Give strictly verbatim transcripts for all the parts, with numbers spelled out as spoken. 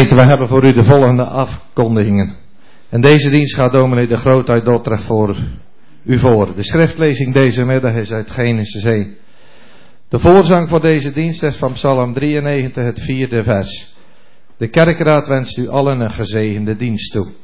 Gemeente, we hebben voor u de volgende afkondigingen. En deze dienst gaat dominee De Groot uit Dordrecht voor u voor. De schriftlezing deze middag is uit Genesis één. De voorzang voor deze dienst is van Psalm drieënnegentig, het vierde vers. De kerkraad wenst u allen een gezegende dienst toe.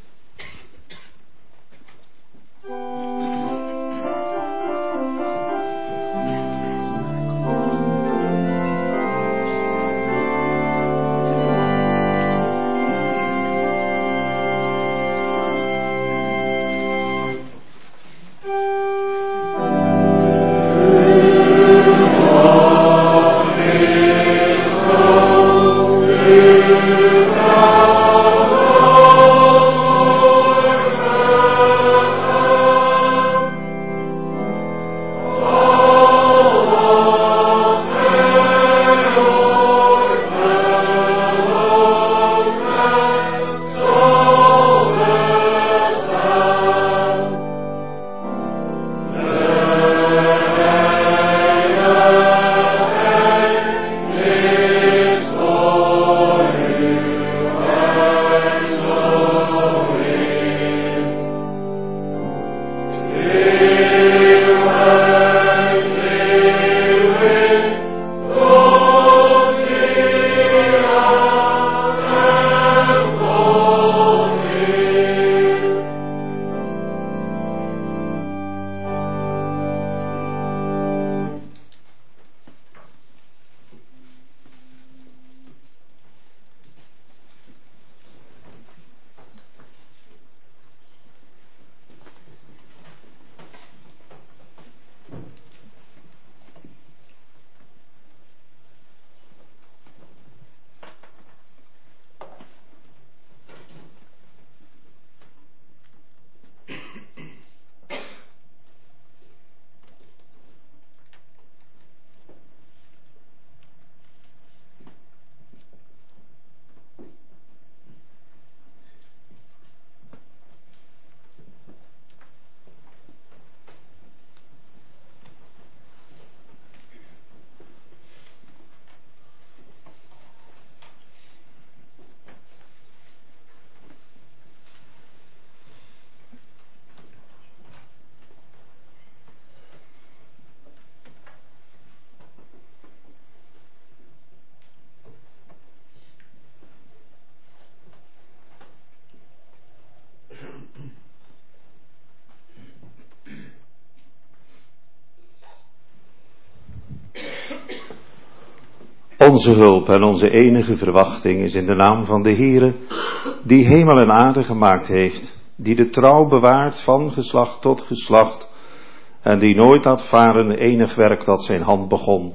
Onze hulp en onze enige verwachting is in de naam van de Heere, die hemel en aarde gemaakt heeft, die de trouw bewaart van geslacht tot geslacht, en die nooit had varen enig werk dat zijn hand begon.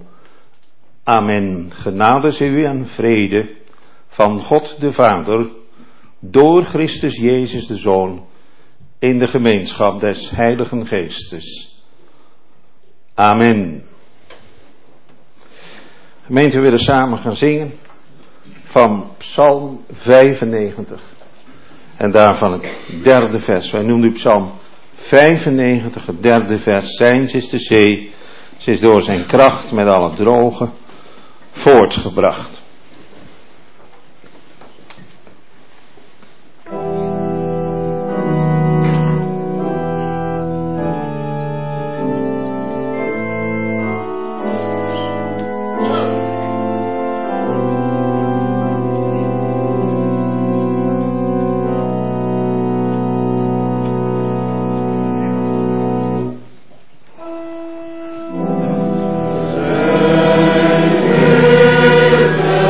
Amen. Genade zij u en vrede van God de Vader, door Christus Jezus de Zoon, in de gemeenschap des Heiligen Geestes. Amen. Gemeente, we willen samen gaan zingen van Psalm vijfennegentig. En daarvan het derde vers. Wij noemen u Psalm vijfennegentig, het derde vers. Zijns is de zee, ze is door zijn kracht met al het droge voortgebracht. Amen.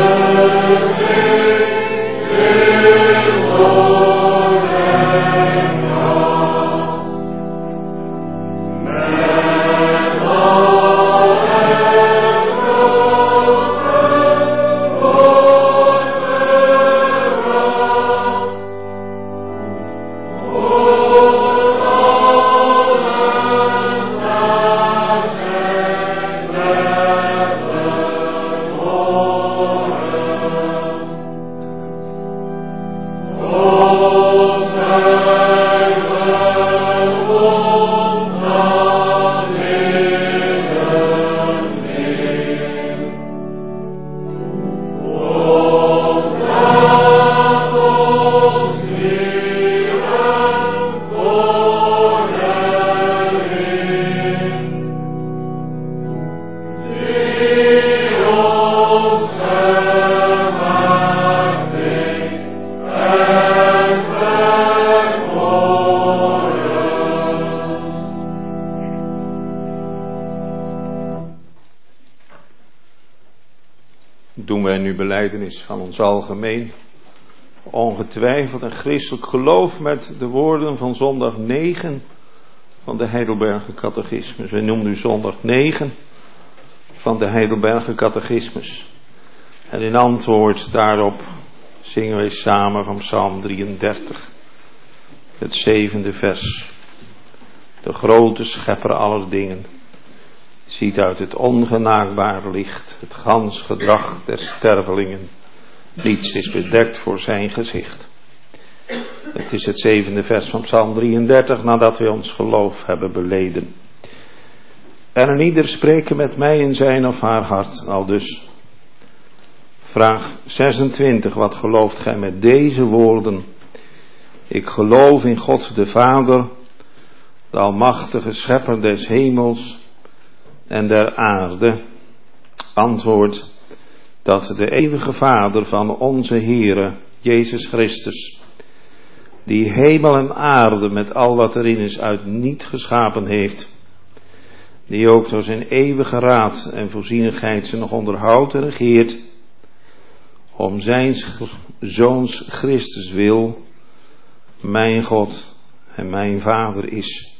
doen wij nu belijdenis van ons algemeen, ongetwijfeld een christelijk geloof met de woorden van zondag negen van de Heidelberger Catechismus. Wij noemen nu zondag negen van de Heidelberger Catechismus. En in antwoord daarop zingen wij samen van Psalm drieëndertig, het zevende vers. De grote schepper aller dingen ziet uit het ongenaakbare licht het gans gedrag der stervelingen. Niets is bedekt voor zijn gezicht. Het is het zevende vers van Psalm drieëndertig, nadat wij ons geloof hebben beleden. En een ieder spreken met mij in zijn of haar hart, aldus. Vraag zesentwintig, wat gelooft gij met deze woorden? Ik geloof in God de Vader, de almachtige schepper des hemels en der aarde. Antwoord, dat de eeuwige Vader van onze Heere, Jezus Christus, die hemel en aarde met al wat erin is uit niet geschapen heeft, die ook door zijn eeuwige raad en voorzienigheid ze nog onderhoudt en regeert, om zijn Zoons Christus wil, mijn God en mijn Vader is,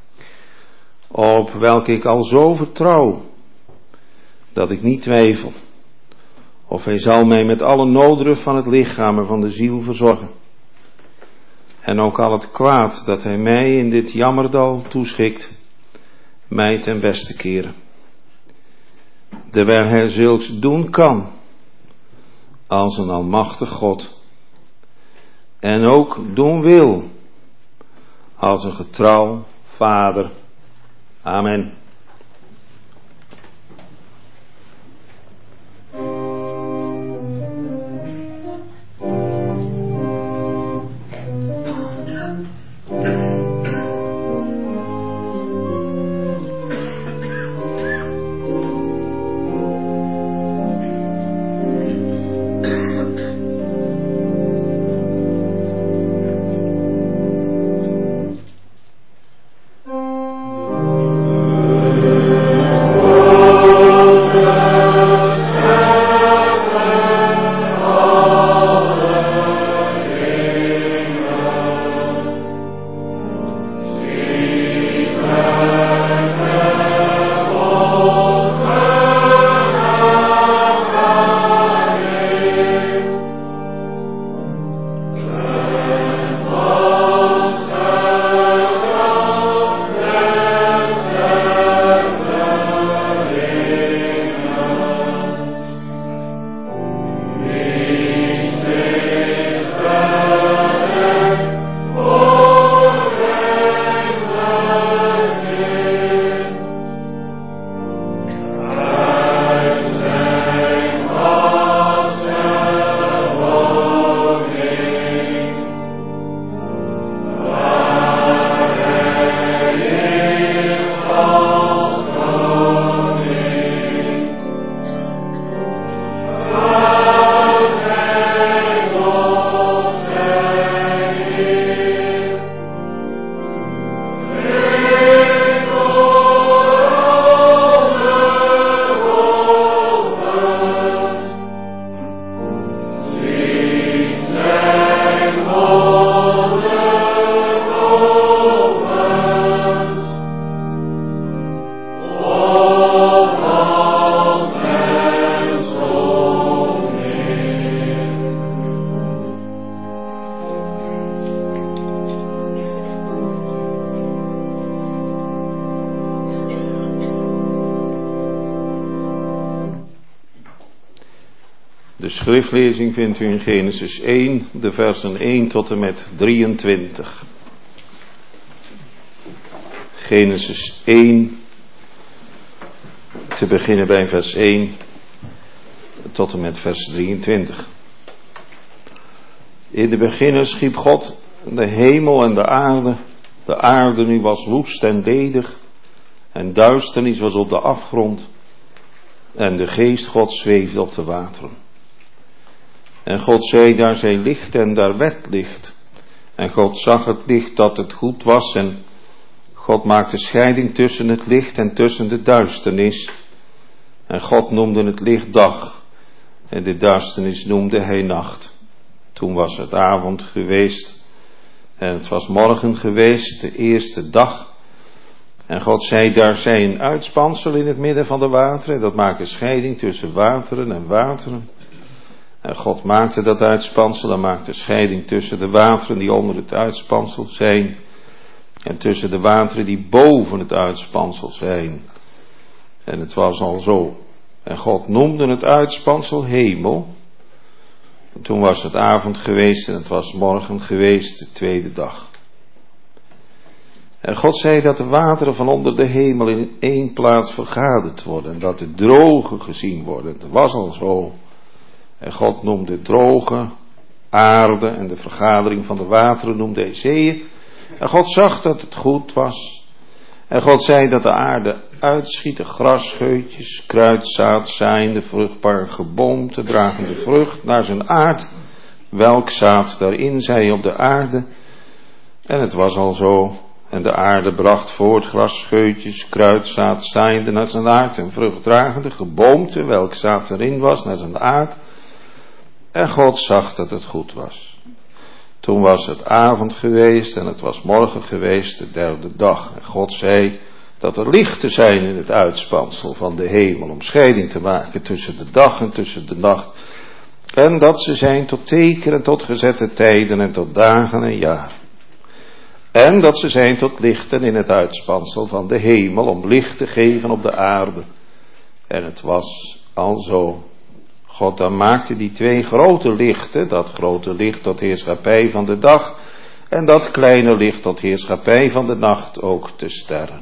op welke ik al zo vertrouw, dat ik niet twijfel, of hij zal mij met alle noodruf van het lichaam en van de ziel verzorgen, en ook al het kwaad dat hij mij in dit jammerdal toeschikt, mij ten beste keren. Terwijl hij zulks doen kan, als een almachtig God, en ook doen wil, als een getrouw Vader. Amen. De schriftlezing vindt u in Genesis één, de versen één tot en met drieëntwintig. Genesis één, te beginnen bij vers één tot en met vers drieëntwintig. In de beginne schiep God de hemel en de aarde. De aarde nu was woest en ledig, en duisternis was op de afgrond, en de geest God zweefde op de wateren. En God zei, daar zij licht en daar werd licht. En God zag het licht dat het goed was, en God maakte scheiding tussen het licht en tussen de duisternis. En God noemde het licht dag, En de duisternis noemde hij nacht. Toen was het avond geweest. En het was morgen geweest, de eerste dag. En God zei, daar zij een uitspansel in het midden van de wateren. Dat maakt een scheiding tussen wateren en wateren. En God maakte dat uitspansel en maakte scheiding tussen de wateren die onder het uitspansel zijn. En tussen de wateren die boven het uitspansel zijn. En het was al zo. En God noemde het uitspansel hemel. En toen was het avond geweest en het was morgen geweest, de tweede dag. En God zei dat de wateren van onder de hemel in één plaats vergaderd worden. En dat de droge gezien worden. Het was al zo. En God noemde droge aarde en de vergadering van de wateren noemde hij zeeën. En God zag dat het goed was. En God zei dat de aarde uitschieten, grasscheutjes, kruidzaad, zaaiende, vruchtbaar geboomte, dragende vrucht naar zijn aard. Welk zaad daarin zij op de aarde. En het was al zo. En de aarde bracht voort grasscheutjes, kruidzaad, zaaiende naar zijn aard en vruchtdragende geboomte, welk zaad erin was, naar zijn aard. En God zag dat het goed was. Toen was het avond geweest en het was morgen geweest, de derde dag. En God zei dat er lichten zijn in het uitspansel van de hemel, om scheiding te maken tussen de dag en tussen de nacht. En dat ze zijn tot teken en tot gezette tijden en tot dagen en jaren. En dat ze zijn tot lichten in het uitspansel van de hemel, om licht te geven op de aarde. En het was al zo. God dan maakte die twee grote lichten, dat grote licht tot heerschappij van de dag, en dat kleine licht tot heerschappij van de nacht, ook de sterren.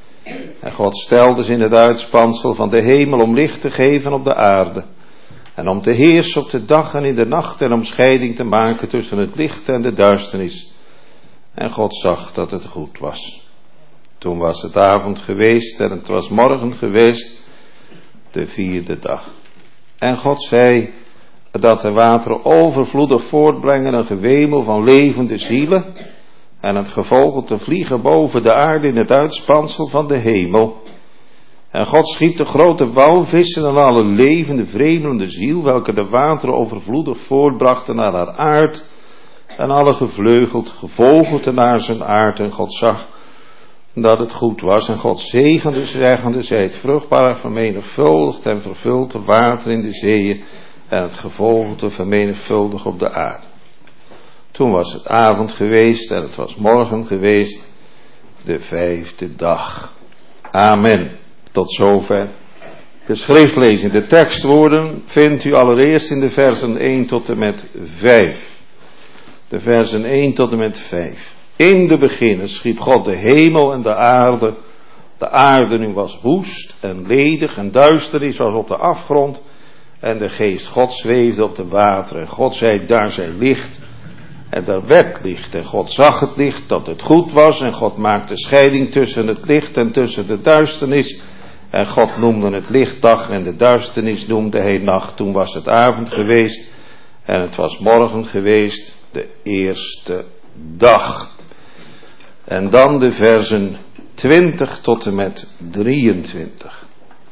En God stelde ze in het uitspansel van de hemel om licht te geven op de aarde. En om te heersen op de dag en in de nacht en om scheiding te maken tussen het licht en de duisternis. En God zag dat het goed was. Toen was het avond geweest en het was morgen geweest, de vierde dag. En God zei dat de wateren overvloedig voortbrengen een gewemel van levende zielen. En het gevogelte vliegen boven de aarde in het uitspansel van de hemel. En God schiep de grote walvissen en alle levende vreemdelende ziel, welke de wateren overvloedig voortbrachten naar haar aard. En alle gevleugeld gevogelte naar zijn aard. En God zag dat het goed was. En God zegende, zeggende, zij het vruchtbare vermenigvuldigd en vervult de water in de zeeën. En het gevogelte vermenigvuldigd op de aarde. Toen was het avond geweest en het was morgen geweest, de vijfde dag. Amen. Tot zover. De schriftlezing, de tekstwoorden vindt u allereerst in de versen één tot en met vijf. De versen één tot en met vijf. In de beginnen schiep God de hemel en de aarde. De aarde nu was woest en ledig en duisternis was op de afgrond. En de geest God zweefde op de wateren. God zei, daar zij licht. En daar werd licht. En God zag het licht dat het goed was. En God maakte scheiding tussen het licht en tussen de duisternis. En God noemde het licht dag en de duisternis noemde hij nacht. Toen was het avond geweest en het was morgen geweest, de eerste dag. En dan de versen twintig tot en met drieëntwintig.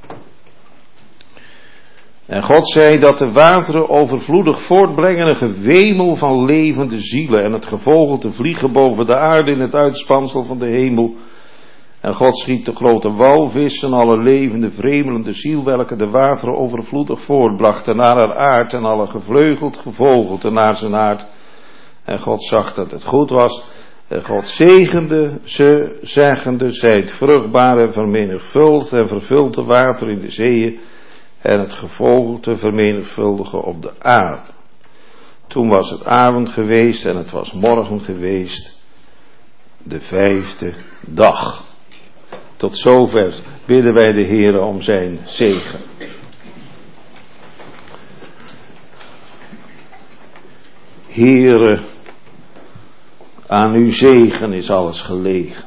En God zei dat de wateren overvloedig voortbrengen een gewemel van levende zielen en het gevogelte vliegen boven de aarde in het uitspansel van de hemel. En God schiet de grote walvissen, alle levende vreemdelende ziel, welke de wateren overvloedig voortbrachten naar haar aard en alle gevleugeld gevogelte naar zijn aard. En God zag dat het goed was. En God zegende ze, zeggende, zijt vruchtbaar en vermenigvuldigd en vervult de water in de zeeën en het gevogelte vermenigvuldigen op de aarde. Toen was het avond geweest en het was morgen geweest, de vijfde dag. Tot zover bidden wij de Heer om zijn zegen. Heere, aan uw zegen is alles gelegen.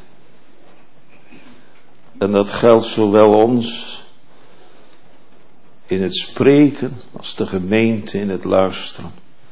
En dat geldt zowel ons in het spreken als de gemeente in het luisteren.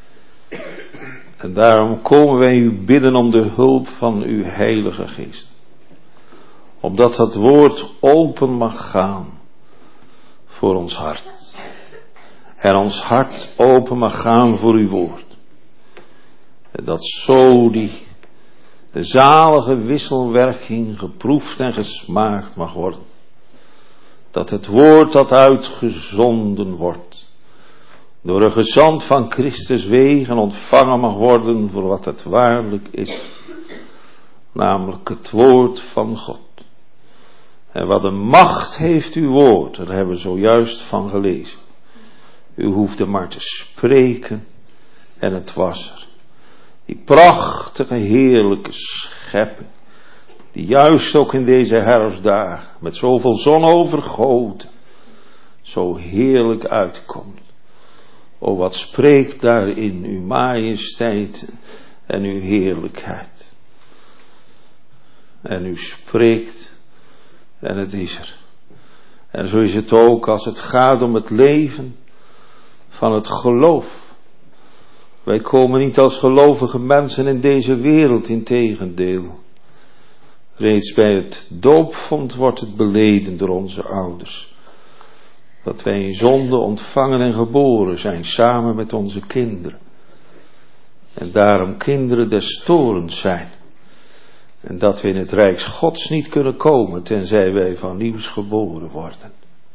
En daarom komen wij u bidden om de hulp van uw Heilige Geest. Opdat het woord open mag gaan voor ons hart. en ons hart open mag gaan voor uw woord. En dat zo die de zalige wisselwerking geproefd en gesmaakt mag worden. Dat het woord dat uitgezonden wordt, door een gezant van Christus wegen ontvangen mag worden voor wat het waarlijk is. Namelijk het woord van God. En wat een macht heeft uw woord, daar hebben we zojuist van gelezen. U hoefde maar te spreken en het was er. Die prachtige, heerlijke schepping, die juist ook in deze herfstdagen, met zoveel zon overgoten, zo heerlijk uitkomt. O, wat spreekt daarin uw majesteit en uw heerlijkheid. En u spreekt en het is er. En zo is het ook als het gaat om het leven van het geloof. Wij komen niet als gelovige mensen in deze wereld, integendeel. Reeds bij het doopvond wordt het beleden door onze ouders. Dat wij in zonde ontvangen en geboren zijn, samen met onze kinderen. En daarom kinderen des torens zijn. En dat we in het Rijks Gods niet kunnen komen, tenzij wij van nieuws geboren worden.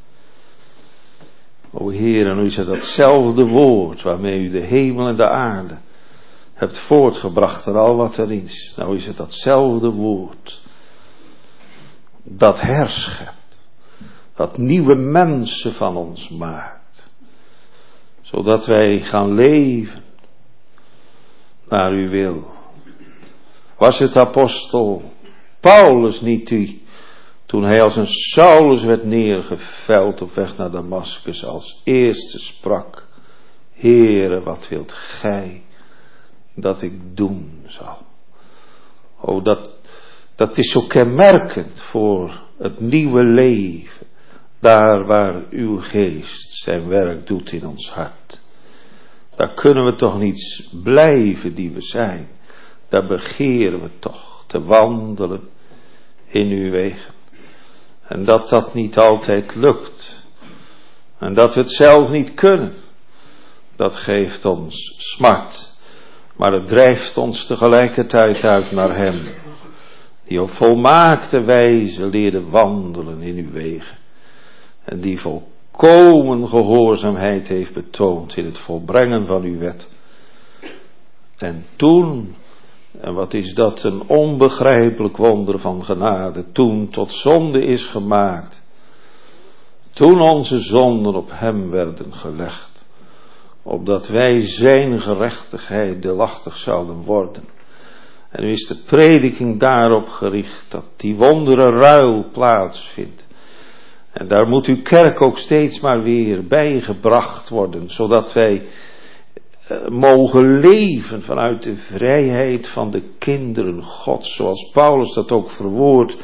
O Heer, en nu is het datzelfde woord waarmee u de hemel en de aarde hebt voortgebracht en al wat erin is. Nou is het datzelfde woord dat herschept, dat nieuwe mensen van ons maakt, zodat wij gaan leven naar uw wil. Was het apostel Paulus niet die, toen hij als een Saulus werd neergeveld op weg naar Damaskus, als eerste sprak: Heere, wat wilt gij dat ik doen zal? O, dat, dat is zo kenmerkend voor het nieuwe leven, daar waar uw geest zijn werk doet in ons hart. Daar kunnen we toch niet blijven die we zijn. Daar begeren we toch te wandelen in uw wegen. En dat dat niet altijd lukt. En dat we het zelf niet kunnen. Dat geeft ons smart. Maar het drijft ons tegelijkertijd uit naar hem. Die op volmaakte wijze leerde wandelen in uw wegen. En die volkomen gehoorzaamheid heeft betoond in het volbrengen van uw wet. En toen, en wat is dat een onbegrijpelijk wonder van genade, toen tot zonde is gemaakt. Toen onze zonden op hem werden gelegd, opdat wij zijn gerechtigheid deelachtig zouden worden. En nu is de prediking daarop gericht, dat die wondere ruil plaatsvindt. En daar moet uw kerk ook steeds maar weer bijgebracht worden, zodat wij uh, mogen leven vanuit de vrijheid van de kinderen Gods, zoals Paulus dat ook verwoordt.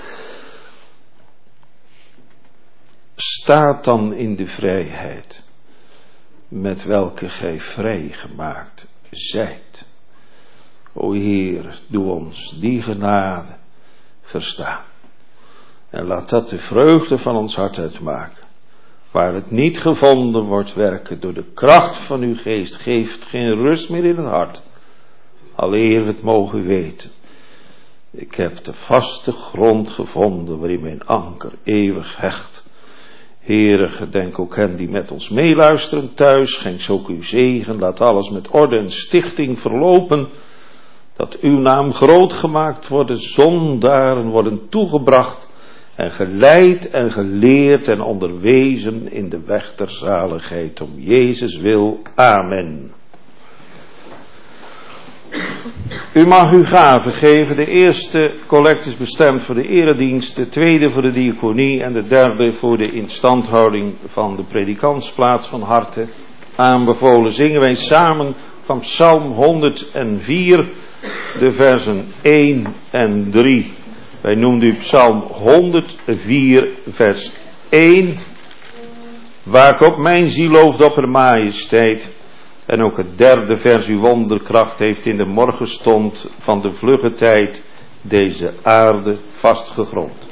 Staat dan in de vrijheid met welke gij vrijgemaakt zijt. O Heer, doe ons die genade verstaan. En laat dat de vreugde van ons hart uitmaken. Waar het niet gevonden wordt werken door de kracht van uw geest, geeft geen rust meer in het hart. Aleer we het mogen weten. Ik heb de vaste grond gevonden waarin mijn anker eeuwig hecht. Heere, gedenk ook hen die met ons meeluisteren thuis. Schenk ook uw zegen. Laat alles met orde en stichting verlopen. Dat uw naam groot gemaakt wordt. Zondaren worden toegebracht. En geleid en geleerd en onderwezen in de weg der zaligheid. Om Jezus wil. Amen. U mag uw gaven geven. De eerste collect is bestemd voor de eredienst. De tweede voor de diaconie. En de derde voor de instandhouding van de predikantsplaats. Van harte aanbevolen zingen wij samen van Psalm honderdvier. De versen één en drie. Wij noemden u Psalm honderdvier vers één. Waar ik op mijn ziel looft op haar majesteit. En ook het derde vers uw wonderkracht heeft in de morgenstond van de vlugge tijd deze aarde vastgegrond.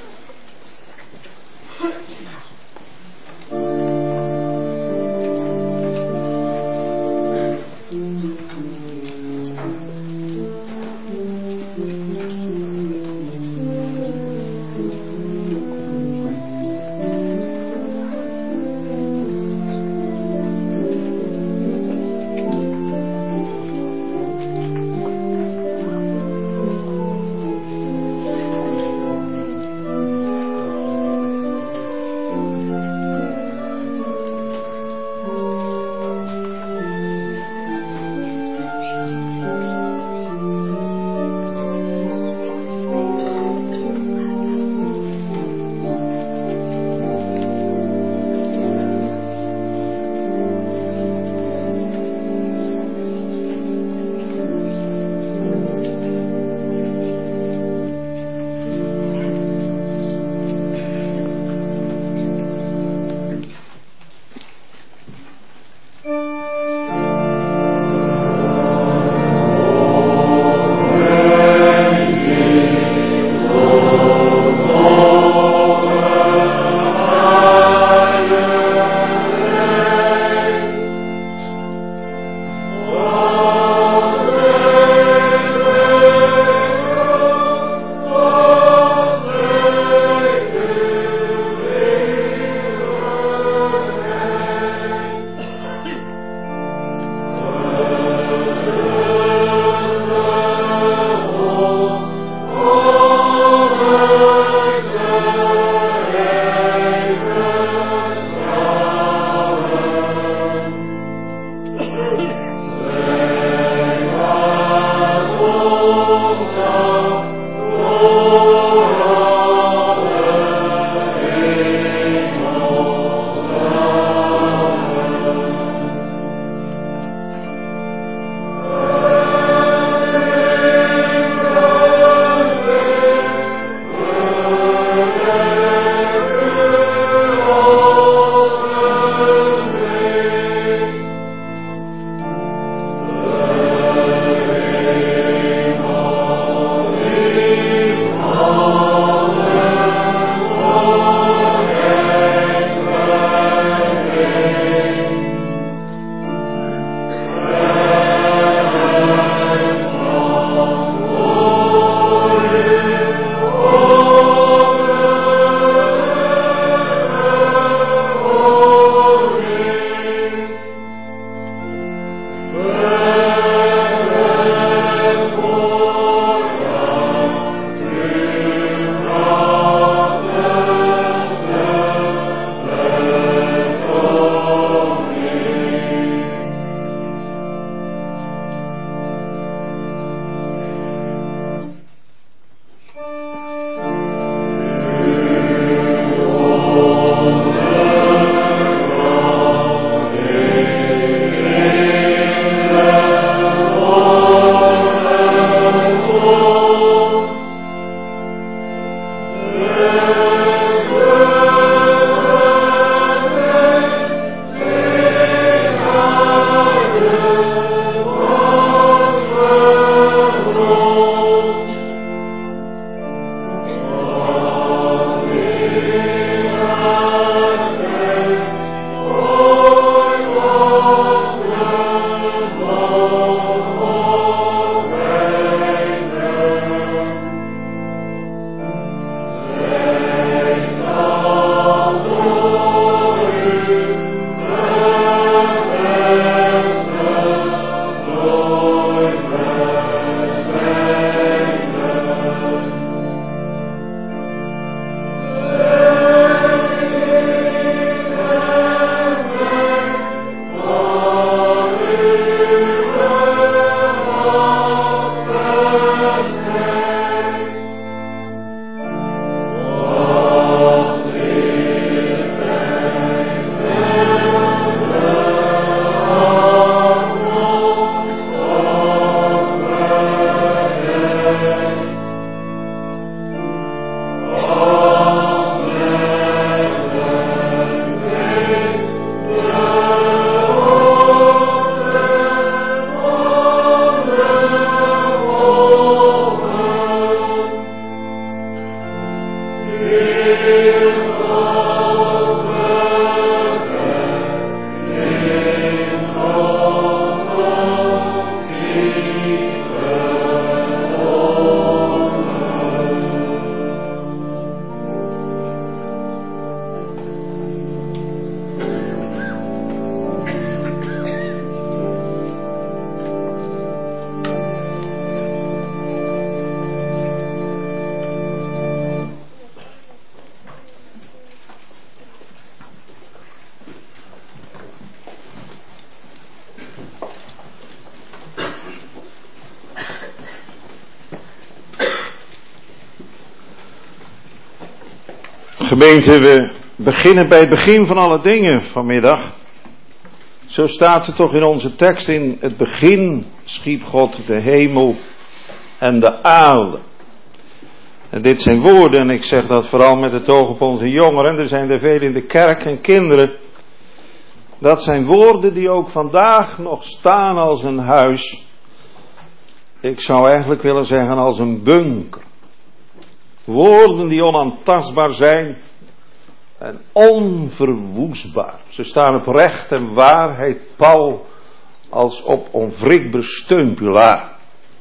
Gemeente, we beginnen bij het begin van alle dingen vanmiddag. Zo staat het toch in onze tekst: in het begin schiep God de hemel en de aarde. En dit zijn woorden, en ik zeg dat vooral met het oog op onze jongeren. Er zijn er veel in de kerk en kinderen. Dat zijn woorden die ook vandaag nog staan als een huis. Ik zou eigenlijk willen zeggen als een bunker. Woorden die onaantastbaar zijn en onverwoestbaar. Ze staan op recht en waarheid pal als op onwrikbaar steunpilaar.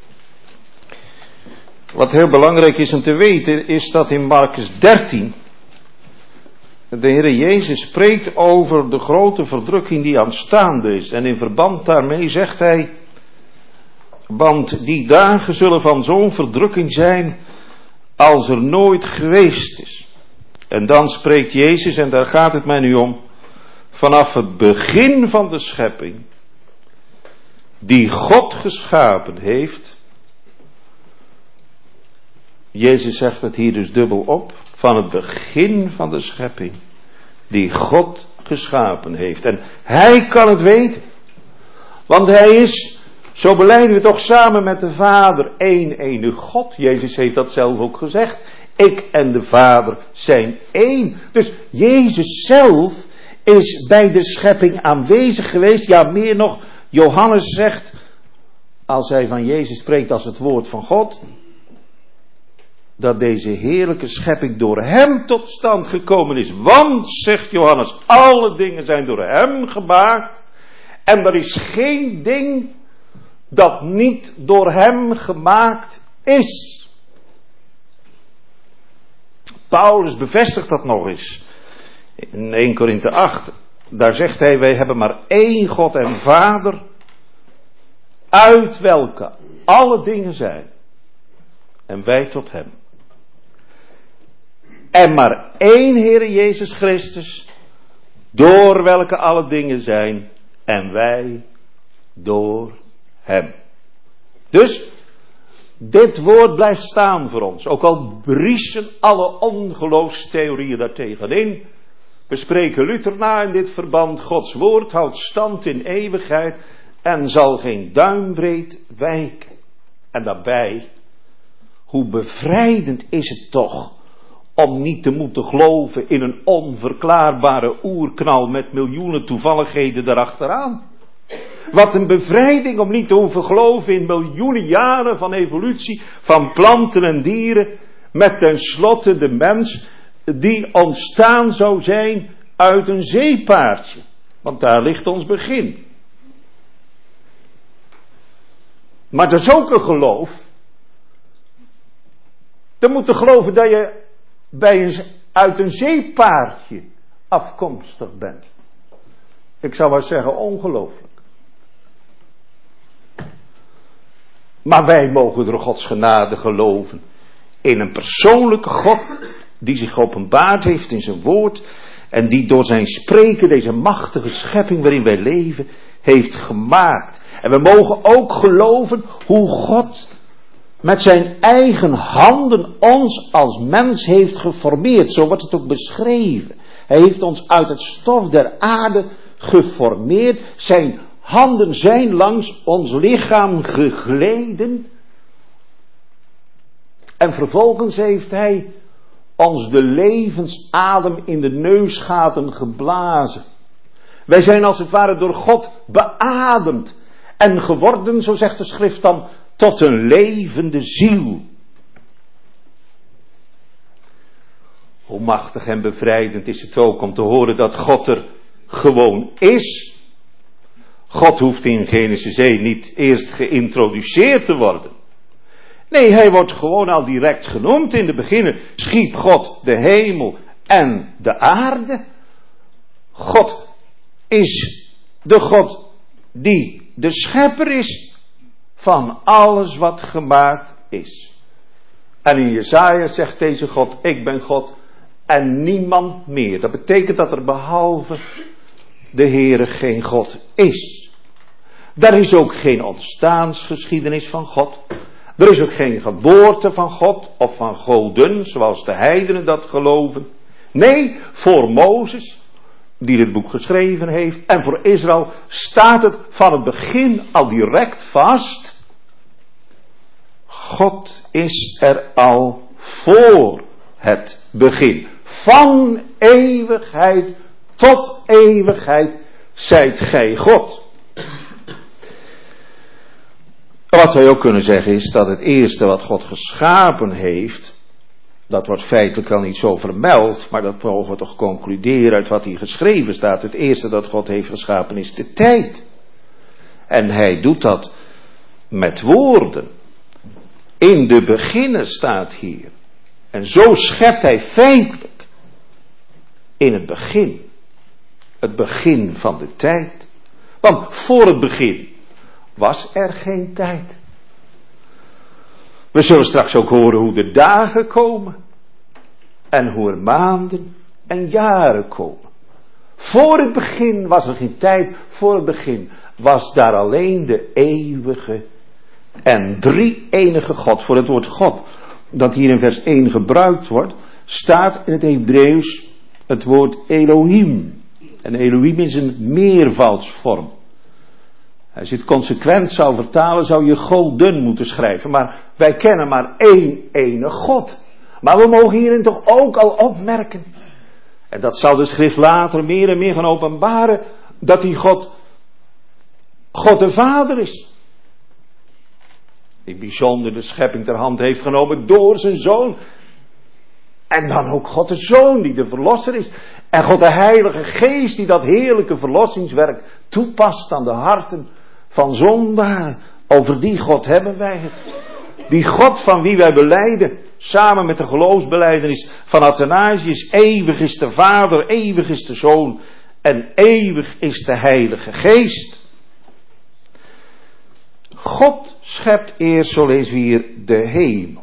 Wat heel belangrijk is om te weten is dat in Markus dertien de Heer Jezus spreekt over de grote verdrukking die aanstaande is. En in verband daarmee zegt hij: want die dagen zullen van zo'n verdrukking zijn als er nooit geweest is. En dan spreekt Jezus, en daar gaat het mij nu om, vanaf het begin van de schepping, die God geschapen heeft. Jezus zegt het hier dus dubbel op, van het begin van de schepping, die God geschapen heeft. En Hij kan het weten, want Hij is, zo belijden we toch samen met de Vader, één enige God. Jezus heeft dat zelf ook gezegd. Ik en de Vader zijn één. Dus Jezus zelf is bij de schepping aanwezig geweest. Ja, meer nog, Johannes zegt, als hij van Jezus spreekt als het woord van God, dat deze heerlijke schepping door Hem tot stand gekomen is. Want, zegt Johannes, alle dingen zijn door Hem gemaakt. En er is geen ding dat niet door Hem gemaakt is. Paulus bevestigt dat nog eens. In eerste Korinthe acht. Daar zegt hij: wij hebben maar één God en Vader, uit welke alle dingen zijn. En wij tot Hem. En maar één Heere Jezus Christus, door welke alle dingen zijn. En wij door Hem. Dus dit woord blijft staan voor ons. Ook al brieschen alle ongeloofstheorieën daartegenin. We spreken Luther na in dit verband: Gods woord houdt stand in eeuwigheid en zal geen duimbreed wijken. En daarbij, hoe bevrijdend is het toch om niet te moeten geloven in een onverklaarbare oerknal met miljoenen toevalligheden erachteraan. Wat een bevrijding om niet te hoeven geloven in miljoenen jaren van evolutie van planten en dieren, met tenslotte de mens die ontstaan zou zijn uit een zeepaardje. Want daar ligt ons begin. Maar dat is ook een geloof. Dan moet je geloven dat je bij een, uit een zeepaardje afkomstig bent. Ik zou maar zeggen ongelooflijk. Maar wij mogen door Gods genade geloven in een persoonlijke God die zich openbaard heeft in zijn woord en die door zijn spreken deze machtige schepping waarin wij leven heeft gemaakt. En we mogen ook geloven hoe God met zijn eigen handen ons als mens heeft geformeerd. Zo wordt het ook beschreven. Hij heeft ons uit het stof der aarde geformeerd. Zijn handen zijn langs ons lichaam gegleden. En vervolgens heeft hij ons de levensadem in de neusgaten geblazen. Wij zijn als het ware door God beademd en geworden, zo zegt de schrift dan, tot een levende ziel. Hoe machtig en bevrijdend is het ook om te horen dat God er gewoon is. God hoeft in Genesis één niet eerst geïntroduceerd te worden. Nee, hij wordt gewoon al direct genoemd. In de beginnen schiep God de hemel en de aarde. God is de God die de schepper is van alles wat gemaakt is. En in Jesaja zegt deze God: ik ben God en niemand meer. Dat betekent dat er behalve de Heere geen God is. Er is ook geen ontstaansgeschiedenis van God. Er is ook geen geboorte van God of van goden, zoals de heidenen dat geloven. Nee, voor Mozes, die dit boek geschreven heeft, en voor Israël staat het van het begin al direct vast. God is er al voor het begin. Van eeuwigheid tot eeuwigheid zijt gij God. Wat wij ook kunnen zeggen is dat het eerste wat God geschapen heeft, dat wordt feitelijk wel niet zo vermeld, maar dat mogen we toch concluderen uit wat hier geschreven staat. Het eerste dat God heeft geschapen is de tijd. En hij doet dat met woorden. In de beginnen staat hier. En zo schept hij feitelijk in het begin. Het begin van de tijd. Want voor het begin was er geen tijd. We zullen straks ook horen hoe de dagen komen. En hoe er maanden en jaren komen. Voor het begin was er geen tijd. Voor het begin was daar alleen de eeuwige en drie enige God. Voor het woord God dat hier in vers één gebruikt wordt, staat in het Hebreeuws het woord Elohim. En Elohim is een meervoudsvorm. Als je het consequent zou vertalen, zou je Goden moeten schrijven. Maar wij kennen maar één ene God. Maar we mogen hierin toch ook al opmerken, en dat zal de schrift later meer en meer gaan openbaren, dat die God, God de Vader is. Die bijzonder de schepping ter hand heeft genomen door zijn Zoon. En dan ook God de Zoon die de Verlosser is. En God de Heilige Geest die dat heerlijke verlossingswerk toepast aan de harten van zondaar. Over die God hebben wij het. Die God van wie wij belijden, samen met de geloofsbelijdenis van Athanasius, eeuwig is de Vader, eeuwig is de Zoon en eeuwig is de Heilige Geest. God schept eerst, zo lezen we hier, de hemel.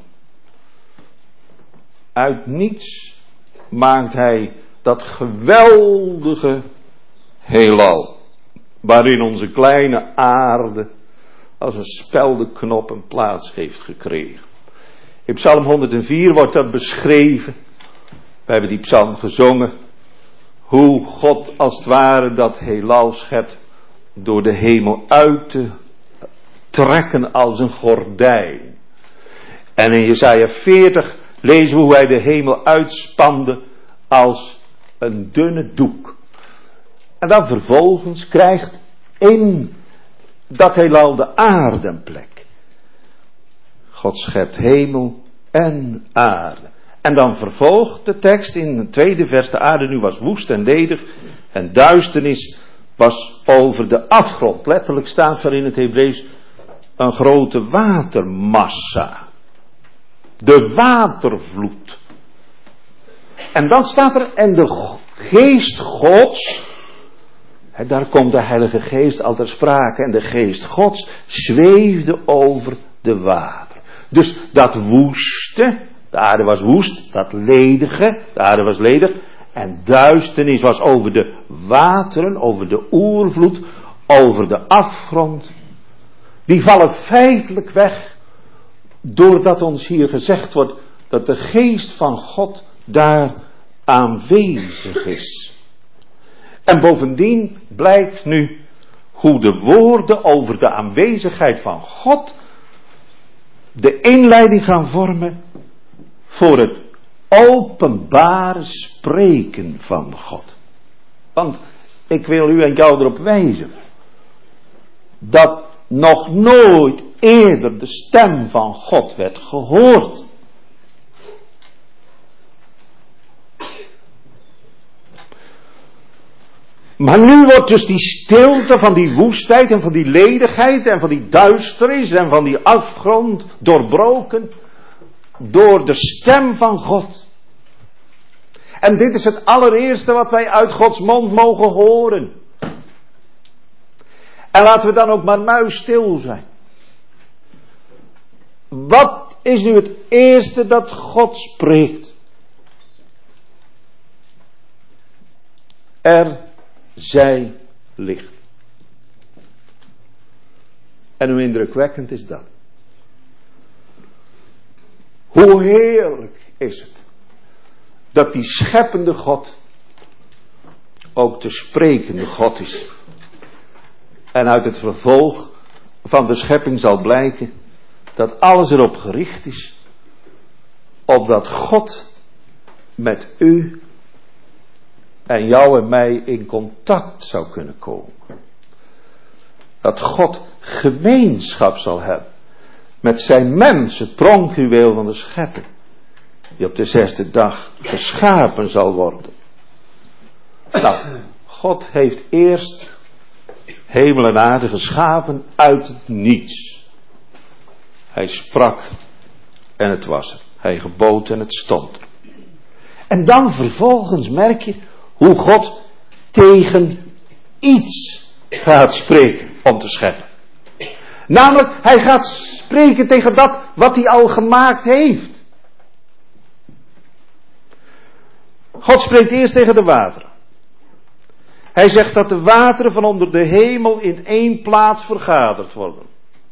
Uit niets maakt hij dat geweldige heelal, waarin onze kleine aarde als een speldenknop een plaats heeft gekregen. In Psalm honderdvier wordt dat beschreven. We hebben die psalm gezongen. Hoe God als het ware dat heelal schept door de hemel uit te trekken als een gordijn. En in Jesaja veertig lezen we hoe hij de hemel uitspande als een dunne doek. En dan vervolgens krijgt in dat heelal de aarde een plek. God schept hemel en aarde. En dan vervolgt de tekst in het tweede vers. De aarde nu was woest en ledig. En duisternis was over de afgrond. Letterlijk staat er in het Hebreeuws een grote watermassa. De watervloed. En dan staat er, en de geest Gods, he, daar komt de Heilige Geest al ter sprake, en de geest Gods zweefde over de water. Dus dat woeste, de aarde was woest, dat ledige, de aarde was ledig, en duisternis was over de wateren, over de oervloed, over de afgrond. Die vallen feitelijk weg, doordat ons hier gezegd wordt dat de geest van God daar aanwezig is. En bovendien blijkt nu hoe de woorden over de aanwezigheid van God de inleiding gaan vormen voor het openbare spreken van God. Want ik wil u en jou erop wijzen dat nog nooit eerder de stem van God werd gehoord. Maar nu wordt dus die stilte van die woestheid en van die ledigheid en van die duisternis en van die afgrond doorbroken door de stem van God. En dit is het allereerste wat wij uit Gods mond mogen horen. En laten we dan ook maar muisstil zijn. Wat is nu het eerste dat God spreekt? Er zij licht. En hoe indrukwekkend is dat? Hoe heerlijk is het dat die scheppende God ook de sprekende God is. En uit het vervolg van de schepping zal blijken dat alles erop gericht is, opdat God met u en jou en mij in contact zou kunnen komen. Dat God gemeenschap zal hebben met zijn mens, het pronkjuweel van de schepping, die op de zesde dag geschapen zal worden. Nou, God heeft eerst hemel en aarde geschapen uit het niets. Hij sprak en het was er. Hij gebood en het stond er. En dan vervolgens merk je hoe God tegen iets gaat spreken om te scheppen. Namelijk, hij gaat spreken tegen dat wat hij al gemaakt heeft. God spreekt eerst tegen de wateren. Hij zegt dat de wateren van onder de hemel in één plaats vergaderd worden.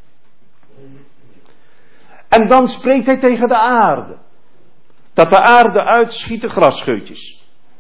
En dan spreekt hij tegen de aarde. Dat de aarde uitschieten grasscheutjes.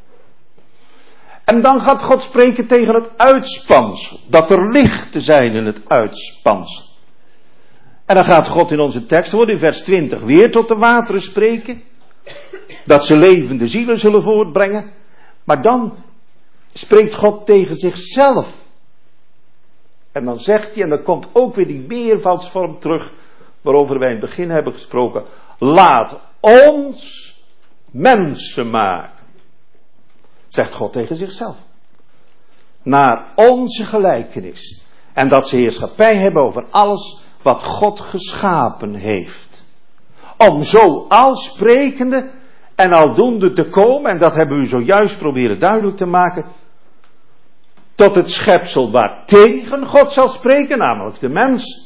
En dan gaat God spreken tegen het uitspansel. Dat er licht te zijn in het uitspansel. En dan gaat God in onze tekst, worden in vers twintig, weer tot de wateren spreken. Dat ze levende zielen zullen voortbrengen. Maar dan spreekt God tegen zichzelf. En dan zegt hij, en dan komt ook weer die meervoudsvorm terug, waarover wij in het begin hebben gesproken. Laat ons mensen maken. Zegt God tegen zichzelf. Naar onze gelijkenis. En dat ze heerschappij hebben over alles wat God geschapen heeft. Om zo al sprekende en aldoende te komen, en dat hebben we zojuist proberen duidelijk te maken, tot het schepsel waartegen God zal spreken, namelijk de mens.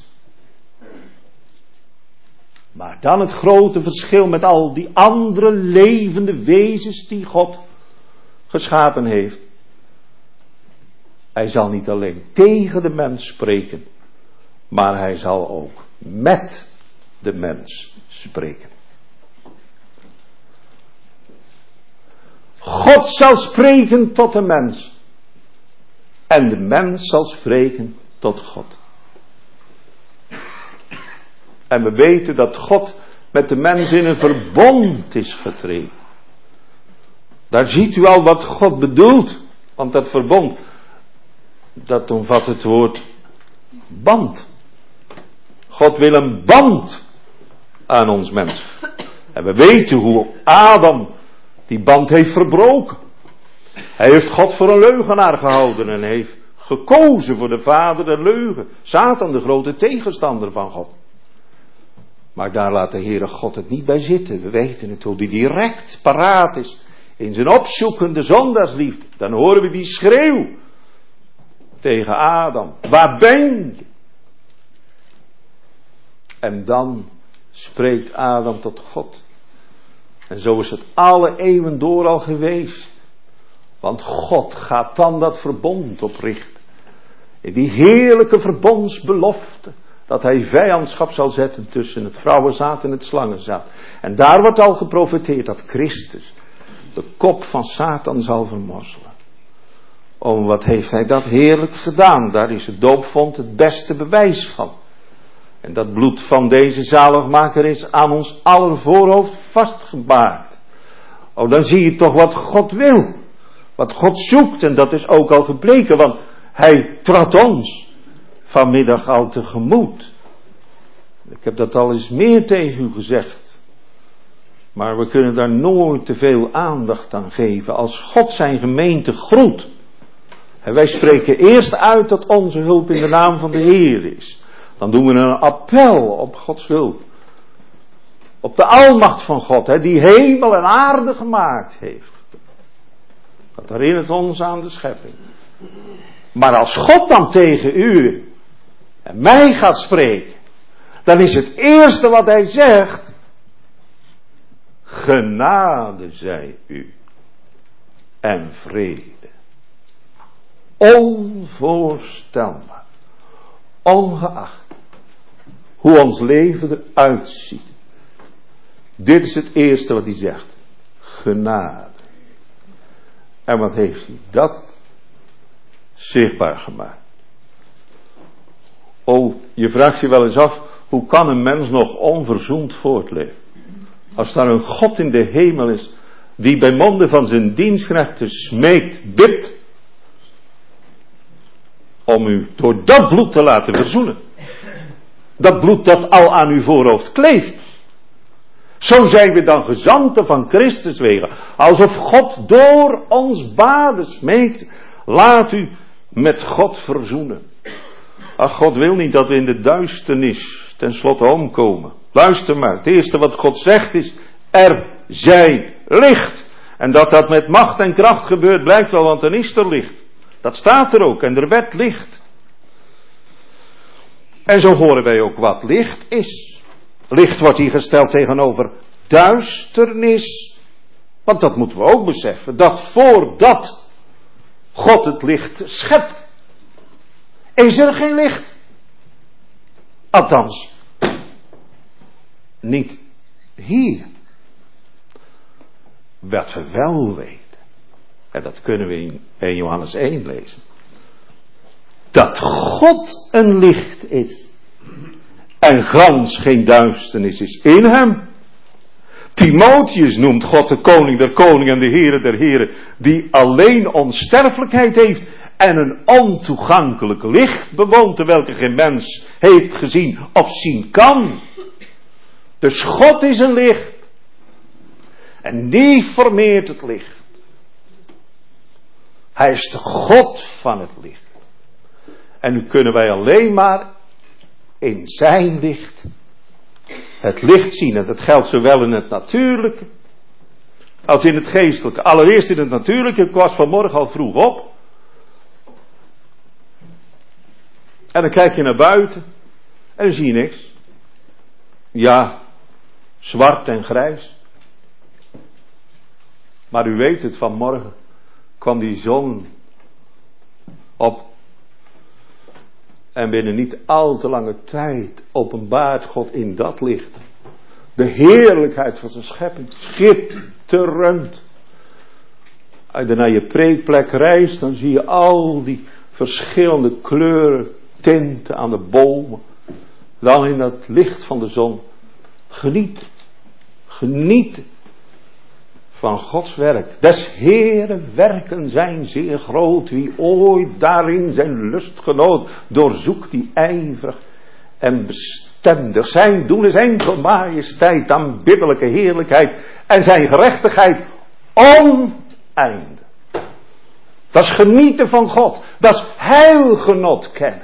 Maar dan het grote verschil met al die andere levende wezens die God geschapen heeft. Hij zal niet alleen tegen de mens spreken, maar hij zal ook met de mens spreken. God zal spreken tot de mens. En de mens zal spreken tot God. En we weten dat God met de mens in een verbond is getreden. Daar ziet u al wat God bedoelt. Want dat verbond, dat omvat het woord band. God wil een band aan ons mens. En we weten hoe Adam die band heeft verbroken. Hij heeft God voor een leugenaar gehouden en heeft gekozen voor de vader der leugen. Satan, de grote tegenstander van God. Maar daar laat de Heere God het niet bij zitten. We weten het, hoe die direct paraat is in zijn opzoekende zondaarsliefde. Dan horen we die schreeuw tegen Adam. Waar ben je? En dan spreekt Adam tot God. En zo is het alle eeuwen door al geweest. Want God gaat dan dat verbond oprichten. In die heerlijke verbondsbelofte. Dat hij vijandschap zal zetten tussen het vrouwenzaad en het slangenzaad. En daar wordt al geprofeteerd dat Christus de kop van Satan zal vermorzelen. Oh, wat heeft hij dat heerlijk gedaan. Daar is het doopvond het beste bewijs van. En dat bloed van deze zaligmaker is aan ons aller voorhoofd vastgemaakt. Oh, dan zie je toch wat God wil. Wat God zoekt, en dat is ook al gebleken, want hij trad ons vanmiddag al tegemoet. Ik heb dat al eens meer tegen u gezegd. Maar we kunnen daar nooit te veel aandacht aan geven. Als God zijn gemeente groet. En wij spreken eerst uit dat onze hulp in de naam van de Heer is. Dan doen we een appel op Gods hulp. Op de almacht van God, hè, die hemel en aarde gemaakt heeft. Dat herinnert ons aan de schepping. Maar als God dan tegen u en mij gaat spreken, dan is het eerste wat hij zegt: genade zij u en vrede. Onvoorstelbaar. Ongeacht hoe ons leven eruit ziet. Dit is het eerste wat hij zegt. genade. En wat heeft hij dat zichtbaar gemaakt? Oh, je vraagt je wel eens af, hoe kan een mens nog onverzoend voortleven? Als daar een God in de hemel is, die bij monden van zijn dienstknechten smeekt, bidt, om u door dat bloed te laten verzoenen. Dat bloed dat al aan uw voorhoofd kleeft. Zo zijn we dan gezanten van Christus wegen. Alsof God door ons baden smeekt. Laat u met God verzoenen. Ach, God wil niet dat we in de duisternis tenslotte omkomen. Luister maar. Het eerste wat God zegt is. Er zij licht. En dat dat met macht en kracht gebeurt blijkt wel, want dan is er licht. Dat staat er ook. En er werd licht. En zo horen wij ook wat licht is. Licht wordt hier gesteld tegenover duisternis. Want dat moeten we ook beseffen. Dat voordat God het licht schept, is er geen licht. Althans, niet hier. Wat we wel weten. En dat kunnen we in eerste Johannes één lezen. Dat God een licht is. En gans geen duisternis is in hem. Timotheus noemt God de koning der koningen en de Heere der heren. Die alleen onsterfelijkheid heeft. En een ontoegankelijk licht bewoont. Terwijl geen mens heeft gezien of zien kan. Dus God is een licht. En die formeert het licht. Hij is de God van het licht. En nu kunnen wij alleen maar in zijn licht het licht zien. En dat geldt zowel in het natuurlijke als in het geestelijke. Allereerst in het natuurlijke. Ik was vanmorgen al vroeg op. En dan kijk je naar buiten. En dan zie je niks. Ja, zwart en grijs. Maar u weet het, vanmorgen kwam die zon op. En binnen niet al te lange tijd openbaart God in dat licht de heerlijkheid van zijn schepping. Schitterend. Als je naar je preekplek reist, dan zie je al die verschillende kleuren, tinten aan de bomen. Dan in dat licht van de zon. Geniet. Geniet van Gods werk. Des Heeren werken zijn zeer groot. Wie ooit daarin zijn lust genoot, doorzoekt die ijverig en bestendig. Zijn doen is enkel majesteit, aanbiddelijke heerlijkheid en zijn gerechtigheid oneindig. Dat is genieten van God. Dat is heilgenot kennen.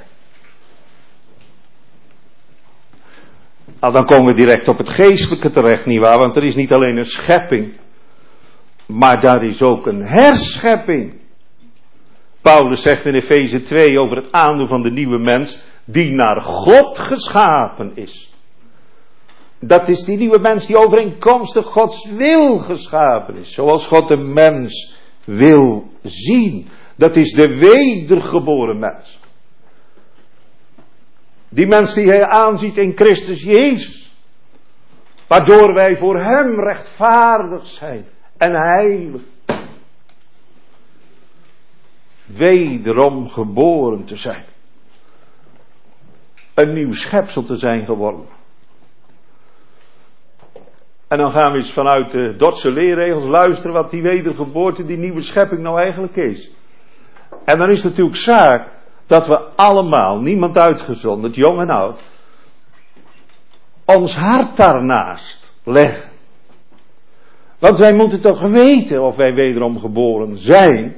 Nou, dan komen we direct op het geestelijke terecht, nietwaar? Want er is niet alleen een schepping, maar daar is ook een herschepping. Paulus zegt in Efeze twee over het aandoen van de nieuwe mens, die naar God geschapen is. Dat is die nieuwe mens die overeenkomstig Gods wil geschapen is. Zoals God de mens wil zien. Dat is de wedergeboren mens. Die mens die hij aanziet in Christus Jezus. Waardoor wij voor hem rechtvaardig zijn. En heilig. Wederom geboren te zijn. Een nieuw schepsel te zijn geworden. En dan gaan we eens vanuit de Dordtse leerregels luisteren wat die wedergeboorte, die nieuwe schepping nou eigenlijk is. En dan is het natuurlijk zaak dat we allemaal, niemand uitgezonderd, jong en oud, ons hart daarnaast leggen. Want wij moeten toch weten of wij wederom geboren zijn.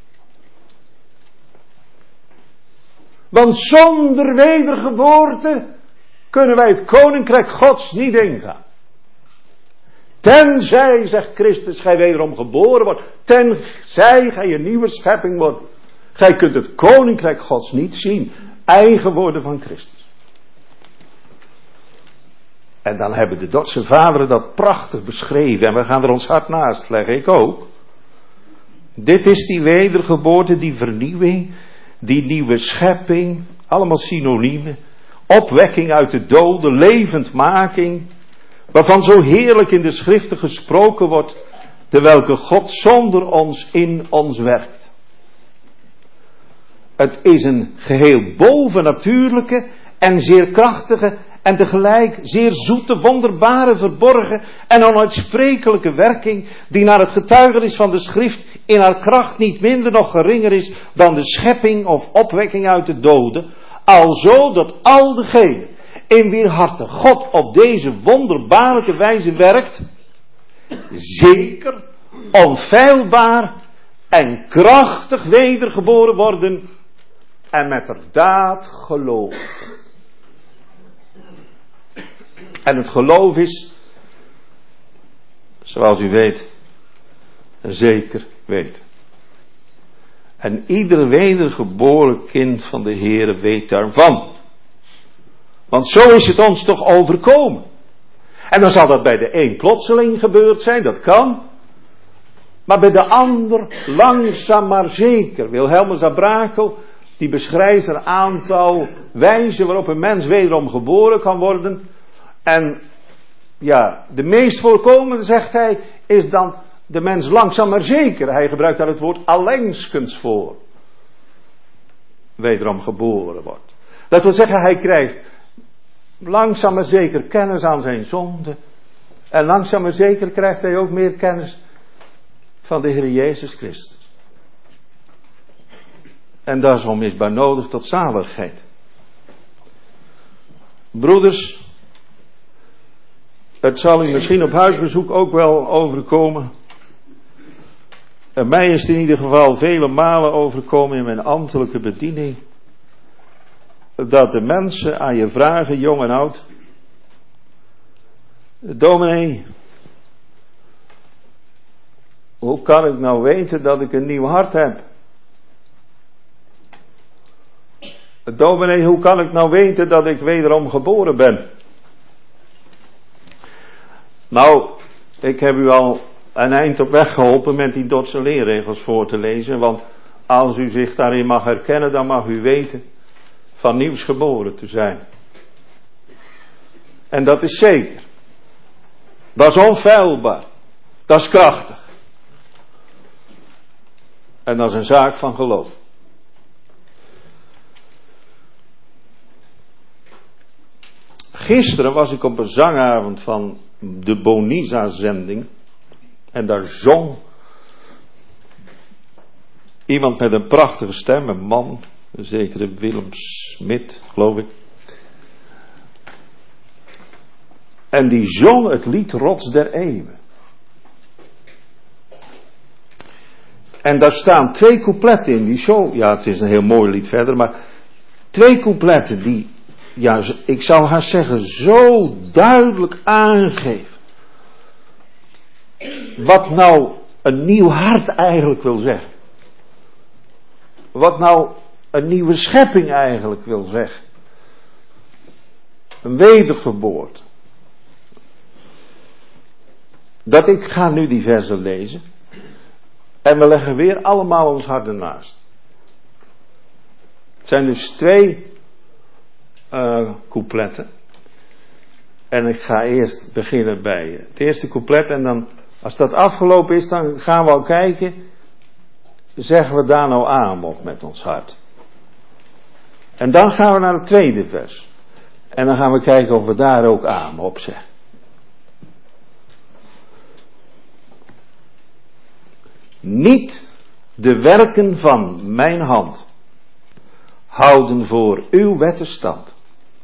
Want zonder wedergeboorte kunnen wij het koninkrijk Gods niet ingaan. Tenzij, zegt Christus, gij wederom geboren wordt. Tenzij gij een nieuwe schepping wordt. Gij kunt het koninkrijk Gods niet zien. Eigen woorden van Christus. En dan hebben de Dordtse vaderen dat prachtig beschreven. En we gaan er ons hart naast leggen, ik ook. Dit is die wedergeboorte, die vernieuwing, die nieuwe schepping. Allemaal synoniemen. Opwekking uit de doden, levendmaking. Waarvan zo heerlijk in de schriften gesproken wordt. de welke God zonder ons in ons werkt. Het is een geheel bovennatuurlijke en zeer krachtige en tegelijk zeer zoete, wonderbare, verborgen en onuitsprekelijke werking, die naar het getuigenis van de schrift in haar kracht niet minder noch geringer is dan de schepping of opwekking uit de doden, alzo dat al degenen in wier harten God op deze wonderbaarlijke wijze werkt, zeker, onfeilbaar en krachtig wedergeboren worden en met de daad geloven. En het geloof is, zoals u weet, een zeker weten. En ieder wedergeboren kind van de Heere weet daarvan. Want zo is het ons toch overkomen. En dan zal dat bij de een plotseling gebeurd zijn, dat kan. Maar bij de ander langzaam maar zeker. Wilhelmus à Brakel, die beschrijft een aantal wijzen waarop een mens wederom geboren kan worden. En ja, de meest voorkomende, zegt hij, is dan de mens langzaam maar zeker. Hij gebruikt daar het woord allengskens voor. Wederom geboren wordt. Dat wil zeggen, hij krijgt langzaam maar zeker kennis aan zijn zonde. En langzaam maar zeker krijgt hij ook meer kennis van de Heer Jezus Christus. En dat is onmisbaar nodig tot zaligheid. Broeders, het zal u misschien op huisbezoek ook wel overkomen. En mij is het in ieder geval vele malen overkomen in mijn ambtelijke bediening, dat de mensen aan je vragen, jong en oud: dominee, hoe kan ik nou weten dat ik een nieuw hart heb? Dominee, hoe kan ik nou weten dat ik wederom geboren ben? Nou, ik heb u al een eind op weg geholpen met die Dordtse leerregels voor te lezen. Want als u zich daarin mag herkennen, dan mag u weten van nieuws geboren te zijn. En dat is zeker. Dat is onfeilbaar. Dat is krachtig. En dat is een zaak van geloof. Gisteren was ik op een zangavond van de Bonisa-zending. En daar zong iemand met een prachtige stem, een man, een zekere Willem Smit, geloof ik. En die zong het lied Rots der Eeuwen. En daar staan twee coupletten in die zo, ja, het is een heel mooi lied verder, maar twee coupletten die, ja, ik zou haast zeggen, zo duidelijk aangeven wat nou een nieuw hart eigenlijk wil zeggen. Wat nou een nieuwe schepping eigenlijk wil zeggen. Een wedergeboorte. Dat ik ga nu die versen lezen. En we leggen weer allemaal ons hart ernaast. Het zijn dus twee uh, coupletten. En ik ga eerst beginnen bij het eerste couplet. En dan, als dat afgelopen is, dan gaan we al kijken. Zeggen we daar nou aan op met ons hart. En dan gaan we naar het tweede vers. En dan gaan we kijken of we daar ook aan op zeggen. Niet de werken van mijn hand houden voor uw wetten stand.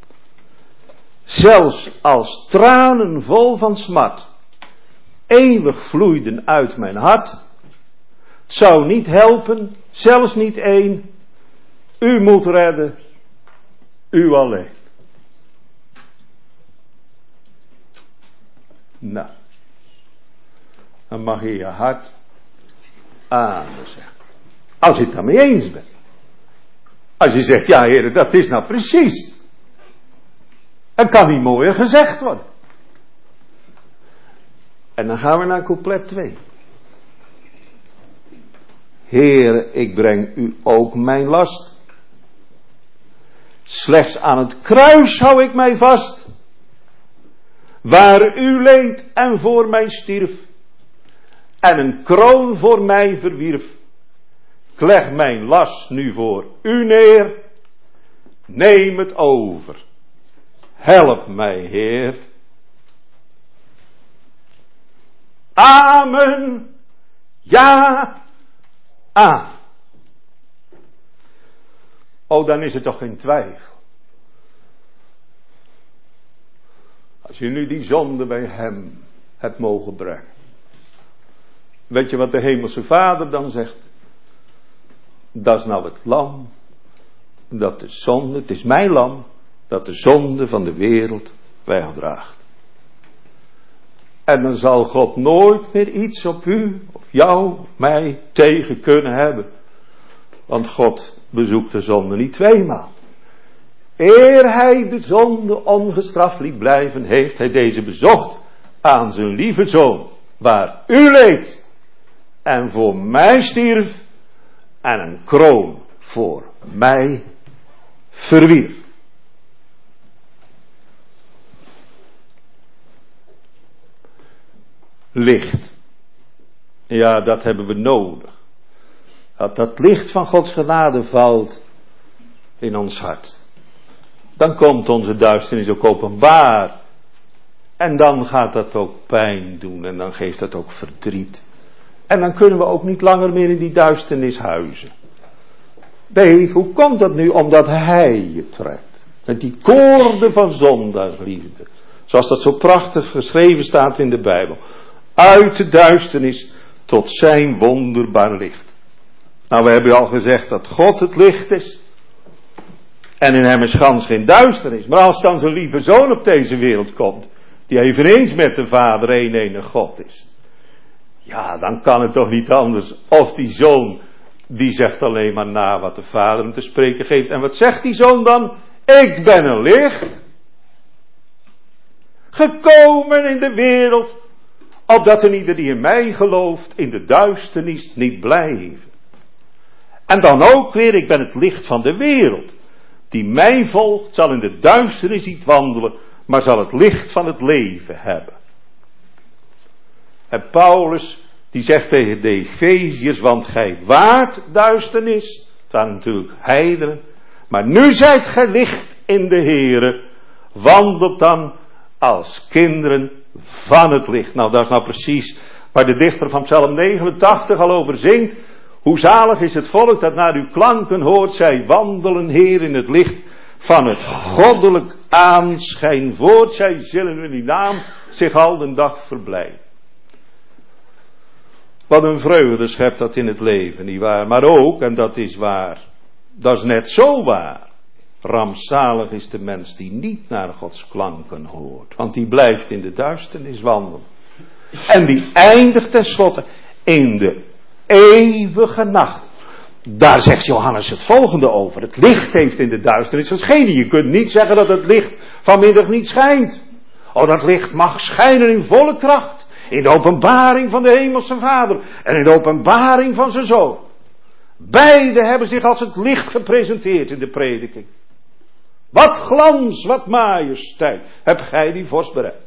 Zelfs als tranen vol van smart eeuwig vloeiden uit mijn hart, het zou niet helpen, zelfs niet één. U moet redden, u alleen. Nou, dan mag je je hart aan zeggen. Als je het daarmee eens bent. Als je zegt, ja heren, dat is nou precies. Het kan niet mooier gezegd worden. En dan gaan we naar couplet twee. Heere, ik breng u ook mijn last. Slechts aan het kruis hou ik mij vast. Waar u leed en voor mij stierf. en een kroon voor mij verwierf. Ik leg mijn last nu voor u neer. Neem het over. Help mij, Heer. Amen. Ja. Amen. Oh, dan is er toch geen twijfel. Als je nu die zonde bij hem hebt mogen brengen. Weet je wat de hemelse Vader dan zegt? Dat is nou het lam. Dat de zonde, het is mijn lam. Dat de zonde van de wereld wegdraagt. En dan zal God nooit meer iets op u, of jou, of mij tegen kunnen hebben. Want God bezoekt de zonde niet tweemaal. Eer hij de zonde ongestraft liet blijven, heeft hij deze bezocht aan zijn lieve zoon, waar u leed en voor mij stierf en een kroon voor mij verwierf. Licht. Ja, dat hebben we nodig. Dat dat licht van Gods genade valt in ons hart. Dan komt onze duisternis ook openbaar. En dan gaat dat ook pijn doen. En dan geeft dat ook verdriet. En dan kunnen we ook niet langer meer in die duisternis huizen. Nee, hoe komt dat nu? Omdat Hij je trekt. Met die koorden van zondaarsliefde. Zoals dat zo prachtig geschreven staat in de Bijbel. Uit de duisternis tot zijn wonderbaar licht. Nou, we hebben al gezegd dat God het licht is. En in hem is gans geen duisternis. Maar als dan zijn lieve zoon op deze wereld komt. Die eveneens met de Vader één enige God is. Ja, dan kan het toch niet anders. Of die zoon, die zegt alleen maar na wat de Vader hem te spreken geeft. En wat zegt die zoon dan? Ik ben een licht. Gekomen in de wereld. Opdat een ieder die in mij gelooft in de duisternis niet blijven. En dan ook weer, ik ben het licht van de wereld. Die mij volgt zal in de duisternis niet wandelen, maar zal het licht van het leven hebben. En Paulus, die zegt tegen de Efeziërs, want gij waart duisternis. Het waren natuurlijk heidenen. Maar nu zijt gij licht in de Here. Wandelt dan als kinderen van het licht. Nou, dat is nou precies waar de dichter van Psalm negenentachtig al over zingt. Hoe zalig is het volk dat naar uw klanken hoort. Zij wandelen, Heer, in het licht van het goddelijk aanschijn voort. Zij zullen in die naam zich al den dag verblijden. Wat een vreugde schept dat in het leven, nietwaar? Maar ook, en dat is waar, dat is net zo waar. Rampzalig is de mens die niet naar Gods klanken hoort. Want die blijft in de duisternis wandelen. En die eindigt tenslotte in de eeuwige nacht. Daar zegt Johannes het volgende over. Het licht heeft in de duisternis geschenen. Je kunt niet zeggen dat het licht vanmiddag niet schijnt. Oh, dat licht mag schijnen in volle kracht. In de openbaring van de hemelse Vader. En in de openbaring van zijn Zoon. Beide hebben zich als het licht gepresenteerd in de prediking. Wat glans, wat majesteit. Heb gij die vorst bereikt.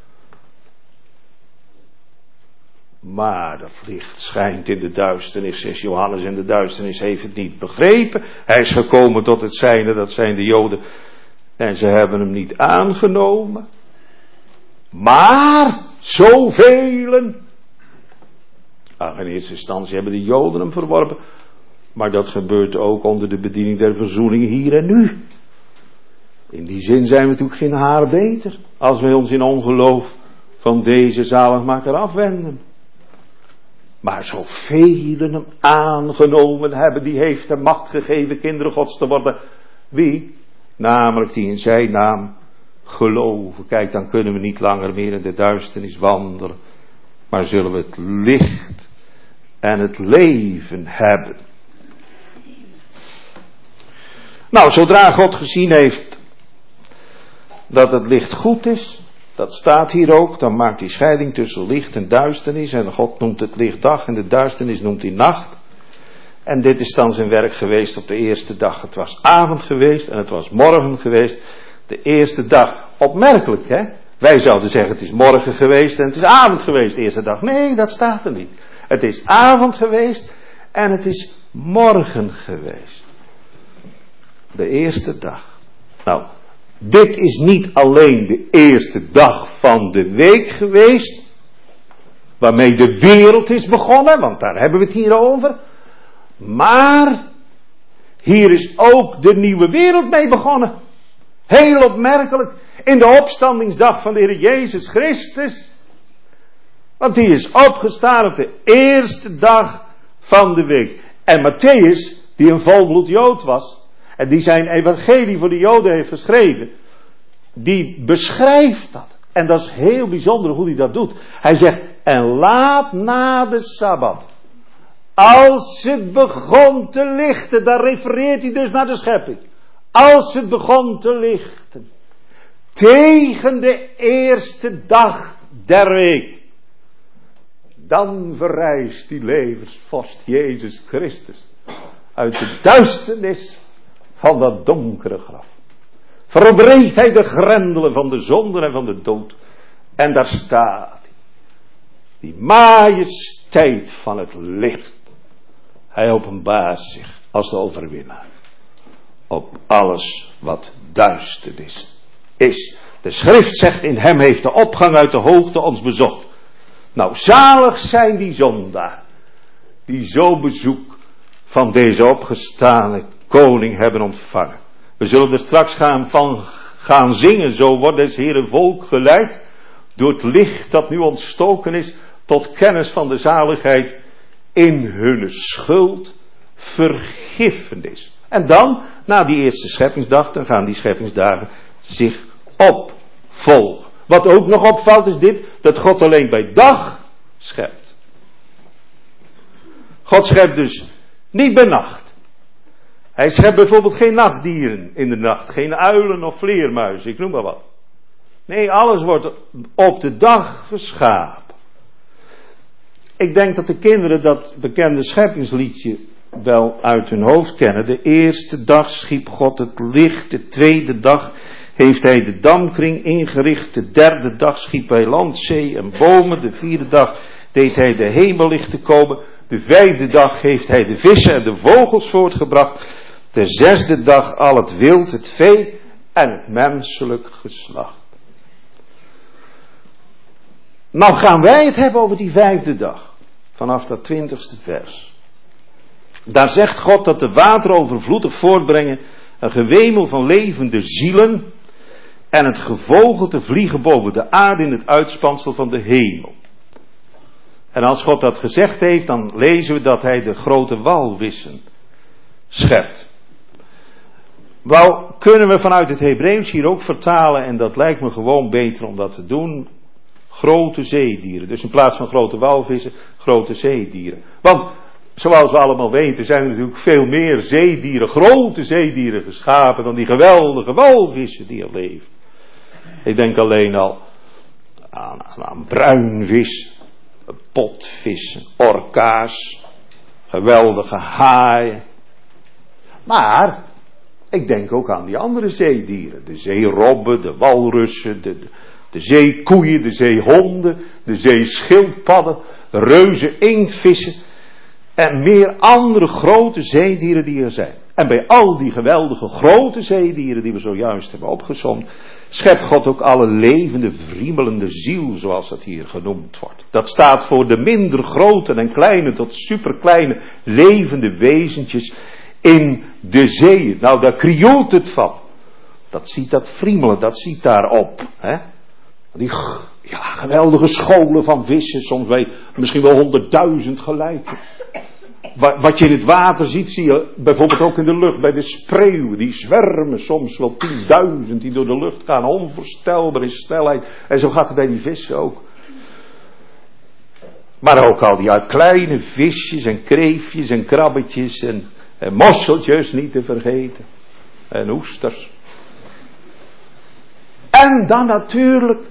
Maar dat licht schijnt in de duisternis, zegt Johannes, en de duisternis heeft het niet begrepen. Hij is gekomen tot het zijne, dat zijn de Joden, en ze hebben hem niet aangenomen. Maar, zoveel. Ach, in eerste instantie hebben de Joden hem verworpen, maar dat gebeurt ook onder de bediening der verzoening hier en nu. In die zin zijn we natuurlijk geen haar beter, als wij ons in ongeloof van deze zaligmaker afwenden. Maar zoveel hem aangenomen hebben, die heeft de macht gegeven kinderen Gods te worden. Wie? Namelijk die in zijn naam geloven. Kijk, dan kunnen we niet langer meer in de duisternis wandelen. Maar zullen we het licht en het leven hebben. Nou, zodra God gezien heeft dat het licht goed is. Dat staat hier ook, dan maakt hij scheiding tussen licht en duisternis. En God noemt het licht dag en de duisternis noemt hij nacht. En dit is dan zijn werk geweest op de eerste dag. Het was avond geweest en het was morgen geweest. De eerste dag, opmerkelijk hè. Wij zouden zeggen het is morgen geweest en het is avond geweest de eerste dag. Nee, dat staat er niet. Het is avond geweest en het is morgen geweest. De eerste dag. Nou, dit is niet alleen de eerste dag van de week geweest, waarmee de wereld is begonnen, want daar hebben we het hier over. Maar hier is ook de nieuwe wereld mee begonnen. Heel opmerkelijk. In de opstandingsdag van de Heer Jezus Christus. Want die is opgestaan op de eerste dag van de week. En Matthäus, die een volbloed Jood was, en die zijn evangelie voor de Joden heeft geschreven, die beschrijft dat. En dat is heel bijzonder hoe hij dat doet. Hij zegt, en laat na de Sabbat, als het begon te lichten, daar refereert hij dus naar de schepping. Als het begon te lichten, tegen de eerste dag der week, dan verrijst die levensvorst Jezus Christus uit de duisternis van dat donkere graf. Verbreekt hij de grendelen van de zonde en van de dood. En daar staat hij. Die majesteit van het licht. Hij openbaart zich als de overwinnaar. Op alles wat duisternis is. De schrift zegt, in hem heeft de opgang uit de hoogte ons bezocht. Nou, zalig zijn die zondaar, die zo bezoek van deze opgestane koning hebben ontvangen. We zullen er straks gaan van gaan zingen, zo wordt des Heeren volk geleid, door het licht dat nu ontstoken is, tot kennis van de zaligheid in hun schuld vergiffenis. En dan, na die eerste scheppingsdag, dan gaan die scheppingsdagen zich opvolgen. Wat ook nog opvalt is dit, dat God alleen bij dag schept. God schept dus niet bij nacht. Hij schept bijvoorbeeld geen nachtdieren in de nacht, geen uilen of vleermuizen, ik noem maar wat. Nee, alles wordt op de dag geschapen. Ik denk dat de kinderen dat bekende scheppingsliedje wel uit hun hoofd kennen. De eerste dag schiep God het licht, de tweede dag heeft hij de damkring ingericht, de derde dag schiep hij land, zee en bomen, de vierde dag deed hij de hemellichten komen, de vijfde dag heeft hij de vissen en de vogels voortgebracht, de zesde dag al het wild, het vee en het menselijk geslacht. Nou gaan wij het hebben over die vijfde dag, vanaf dat twintigste vers. Daar zegt God dat de wateren overvloedig voortbrengen, een gewemel van levende zielen en het gevogelte vliegen boven de aarde in het uitspansel van de hemel. En als God dat gezegd heeft, dan lezen we dat hij de grote walvissen schept. Wel kunnen we vanuit het Hebreeuws hier ook vertalen, en dat lijkt me gewoon beter om dat te doen, grote zeedieren. Dus in plaats van grote walvissen, grote zeedieren. Want, zoals we allemaal weten, zijn er natuurlijk veel meer zeedieren, grote zeedieren geschapen dan die geweldige walvissen die er leven. Ik denk alleen al aan, aan bruinvis, potvissen, orka's, geweldige haaien. Maar ik denk ook aan die andere zeedieren. De zeerobben, de walrussen, de, de, de zeekoeien, de zeehonden, de zeeschildpadden, reuze inktvissen en meer andere grote zeedieren die er zijn. En bij al die geweldige grote zeedieren die we zojuist hebben opgesomd, schept God ook alle levende, wriemelende ziel, zoals dat hier genoemd wordt. Dat staat voor de minder grote en kleine tot superkleine levende wezentjes in de zeeën. Nou, daar krioelt het van. Dat ziet dat wriemelen, dat ziet daarop. Hè? Die ja, geweldige scholen van vissen, soms bij misschien wel honderdduizend gelijk. Wat je in het water ziet, zie je bijvoorbeeld ook in de lucht bij de spreeuwen. Die zwermen soms wel tienduizend die door de lucht gaan, onvoorstelbaar in snelheid. En zo gaat het bij die vissen ook. Maar ook al die kleine visjes en kreefjes en krabbetjes en, en mosseltjes niet te vergeten. En oesters. En dan natuurlijk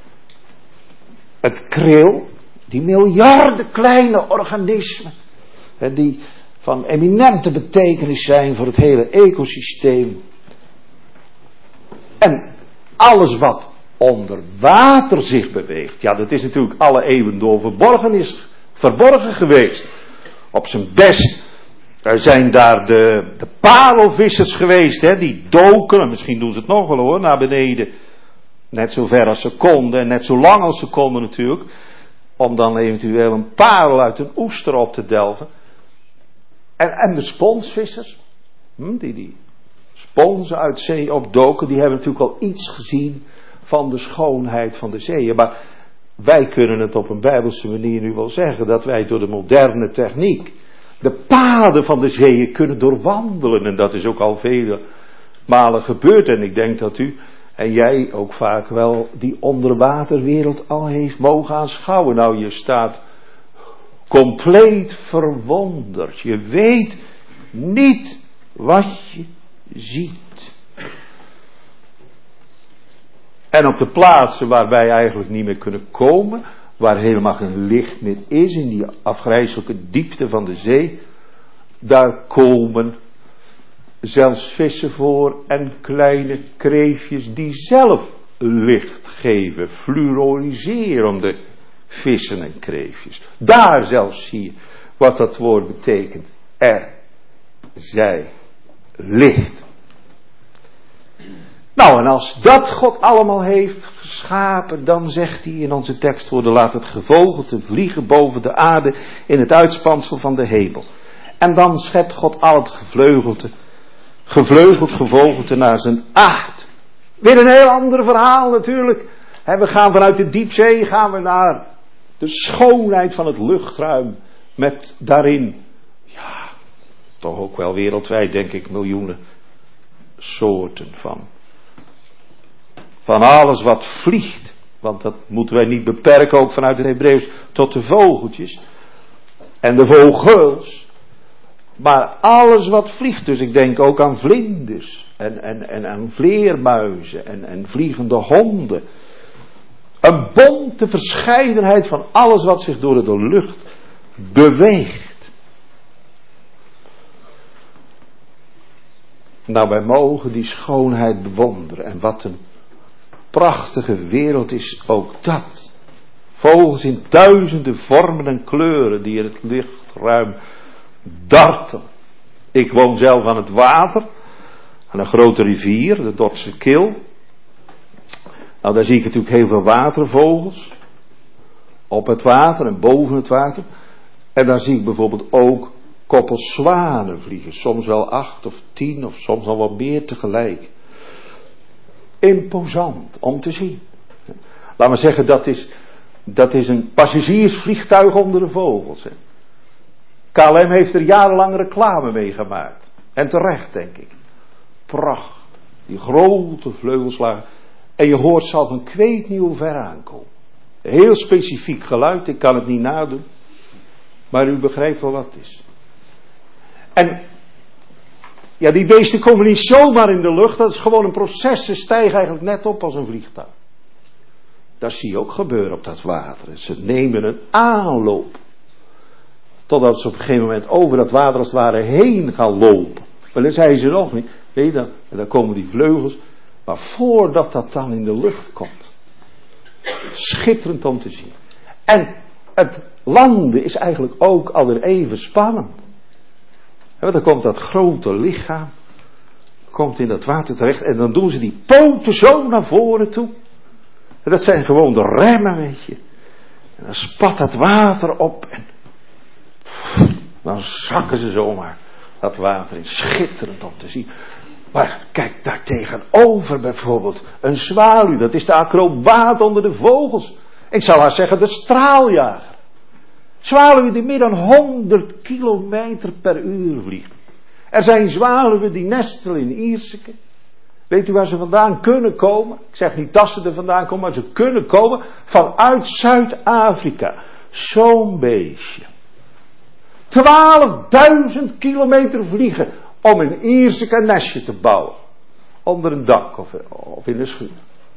het kril, die miljarden kleine organismen. Die van eminente betekenis zijn voor het hele ecosysteem. En alles wat onder water zich beweegt. Ja, dat is natuurlijk alle eeuwen door verborgen, is verborgen geweest. Op zijn best er zijn daar de, de parelvissers geweest, hè, die doken, en misschien doen ze het nog wel hoor, naar beneden. Net zo ver als ze konden en net zo lang als ze konden natuurlijk. Om dan eventueel een parel uit een oester op te delven. En, en de sponsvissers, hm, die die sponsen uit zee opdoken, die hebben natuurlijk al iets gezien van de schoonheid van de zeeën. Maar wij kunnen het op een bijbelse manier nu wel zeggen, dat wij door de moderne techniek de paden van de zeeën kunnen doorwandelen. En dat is ook al vele malen gebeurd. En ik denk dat u en jij ook vaak wel die onderwaterwereld al heeft mogen aanschouwen. Nou, je staat compleet verwonderd. Je weet niet wat je ziet. En op de plaatsen waar wij eigenlijk niet meer kunnen komen, waar helemaal geen licht meer is, in die afgrijselijke diepte van de zee, daar komen zelfs vissen voor en kleine kreefjes die zelf licht geven, fluoriserende vissen en kreefjes. Daar zelfs zie je wat dat woord betekent. Er zij licht. Nou, en als dat God allemaal heeft geschapen, dan zegt hij in onze tekstwoorden, laat het gevogelte vliegen boven de aarde in het uitspansel van de hemel. En dan schept God al het gevleugelte, gevleugeld gevogelte naar zijn aard. Weer een heel ander verhaal natuurlijk. En we gaan vanuit de diepzee, gaan we naar de schoonheid van het luchtruim. Met daarin, ja, toch ook wel wereldwijd denk ik miljoenen soorten van. Van alles wat vliegt. Want dat moeten wij niet beperken, ook vanuit het Hebreeuws, tot de vogeltjes. En de vogels. Maar alles wat vliegt. Dus ik denk ook aan vlinders. En, en, en aan vleermuizen. En, en vliegende honden. Een bonte verscheidenheid van alles wat zich door de lucht beweegt. Nou, wij mogen die schoonheid bewonderen. En wat een prachtige wereld is ook dat. Vogels in duizenden vormen en kleuren die in het lichtruim dartelen. Ik woon zelf aan het water, aan een grote rivier, de Dordtse Kil. Nou, daar zie ik natuurlijk heel veel watervogels. Op het water en boven het water. En daar zie ik bijvoorbeeld ook koppels zwanen vliegen. Soms wel acht of tien of soms al wat meer tegelijk. Imposant om te zien. Laat maar zeggen, dat is, dat is een passagiersvliegtuig onder de vogels. Hè. K L M heeft er jarenlang reclame mee gemaakt. En terecht, denk ik. Pracht. Die grote vleugelslagen. En je hoort ze al van ik weet niet hoe ver aankomen. Heel specifiek geluid, ik kan het niet nadoen. Maar u begrijpt wel wat het is. En ja, die beesten komen niet zomaar in de lucht. Dat is gewoon een proces. Ze stijgen eigenlijk net op als een vliegtuig. Dat zie je ook gebeuren op dat water. Ze nemen een aanloop. Totdat ze op een gegeven moment over dat water als het ware heen gaan lopen. Maar dan zijn ze nog niet. Weet je, dan, en dan komen die vleugels. Maar voordat dat dan in de lucht komt. Schitterend om te zien. En het landen is eigenlijk ook alweer even spannend. Want dan komt dat grote lichaam. Komt in dat water terecht. En dan doen ze die poten zo naar voren toe. En dat zijn gewoon de remmen, weet je. En dan spat dat water op. En dan zakken ze zomaar dat water in. Schitterend om te zien. Maar kijk daar tegenover bijvoorbeeld. Een zwaluw. Dat is de acrobaat onder de vogels. Ik zal haar zeggen de straaljager. Zwaluwen die meer dan honderd kilometer per uur vliegen. Er zijn zwaluwen die nestelen in Ierseke. Weet u waar ze vandaan kunnen komen? Ik zeg niet dat ze er vandaan komen, maar ze kunnen komen vanuit Zuid-Afrika. Zo'n beestje. twaalfduizend kilometer vliegen om in Ierseke een nestje te bouwen. Onder een dak of, of in een schuur.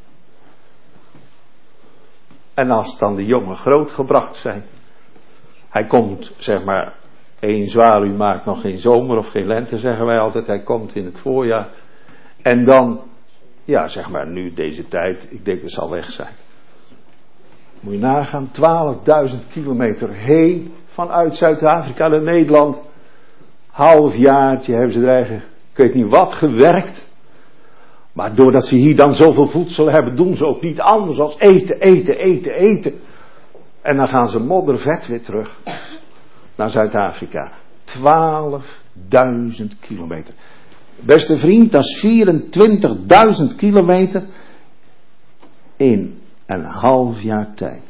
En als dan de jongen grootgebracht zijn. Hij komt, zeg maar, één zwaluw maakt nog geen zomer of geen lente, zeggen wij altijd. Hij komt in het voorjaar. En dan Ja, zeg maar nu, deze tijd, ik denk dat zal weg zijn. Moet je nagaan, twaalfduizend kilometer heen vanuit Zuid-Afrika naar Nederland. Halfjaartje hebben ze er eigen, ik weet niet wat, gewerkt. Maar doordat ze hier dan zoveel voedsel hebben, doen ze ook niet anders dan eten, eten, eten, eten. En dan gaan ze moddervet weer terug naar Zuid-Afrika. twaalfduizend kilometer. Beste vriend, dat is vierentwintigduizend kilometer in een half jaar tijd.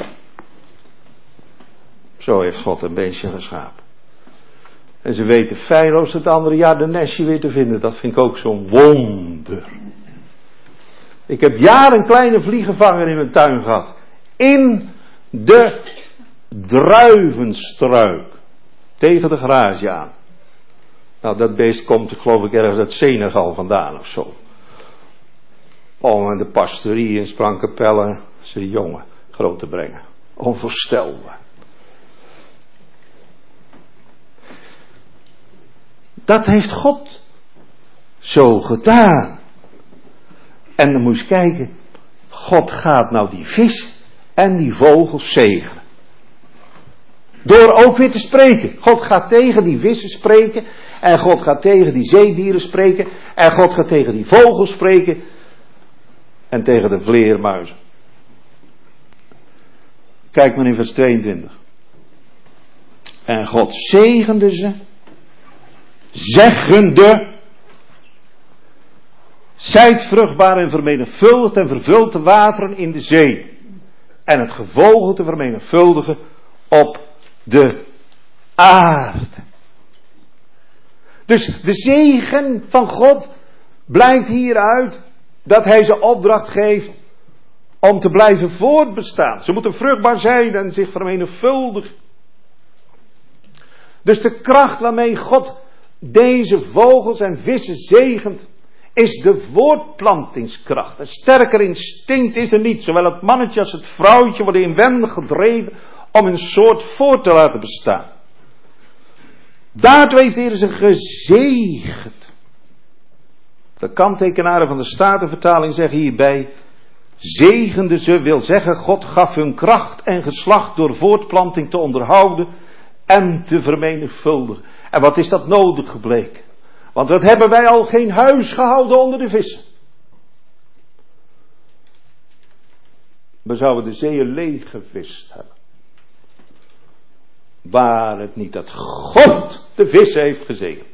Zo heeft God een beestje geschapen. En ze weten feilloos het andere jaar de nestje weer te vinden. Dat vind ik ook zo'n wonder. Ik heb jaren een kleine vliegenvanger in mijn tuin gehad. In de druivenstruik. Tegen de garage aan. Nou, dat beest komt, geloof ik, ergens uit Senegal vandaan of zo. Om in de pastorie in Sprangkapelle zijn jongen groot te brengen. Onvoorstelbaar. Dat heeft God zo gedaan. En dan moet je kijken. God gaat nou die vis en die vogels zegenen. Door ook weer te spreken. God gaat tegen die vissen spreken. En God gaat tegen die zeedieren spreken. En God gaat tegen die vogels spreken. En tegen de vleermuizen. Kijk maar in vers tweeëntwintig. En God zegende ze. Zeggende. Zijt vruchtbaar en vermenigvuldigd en vervult de wateren in de zee. En het gevogelte vermenigvuldigen op de aarde. Dus de zegen van God blijkt hieruit dat hij ze opdracht geeft om te blijven voortbestaan. Ze moeten vruchtbaar zijn en zich vermenigvuldigen. Dus de kracht waarmee God deze vogels en vissen zegent, is de voortplantingskracht. Een sterker instinct is er niet. Zowel het mannetje als het vrouwtje worden inwendig gedreven om een soort voort te laten bestaan. Daartoe heeft de Heer ze gezegend. De kanttekenaren van de Statenvertaling zeggen hierbij: zegende ze wil zeggen, God gaf hun kracht en geslacht door voortplanting te onderhouden en te vermenigvuldigen. En wat is dat nodig gebleken? Want wat hebben wij al geen huis gehouden onder de vissen? We zouden de zeeën leeg gevist hebben. Waar het niet dat God de vissen heeft gezegend.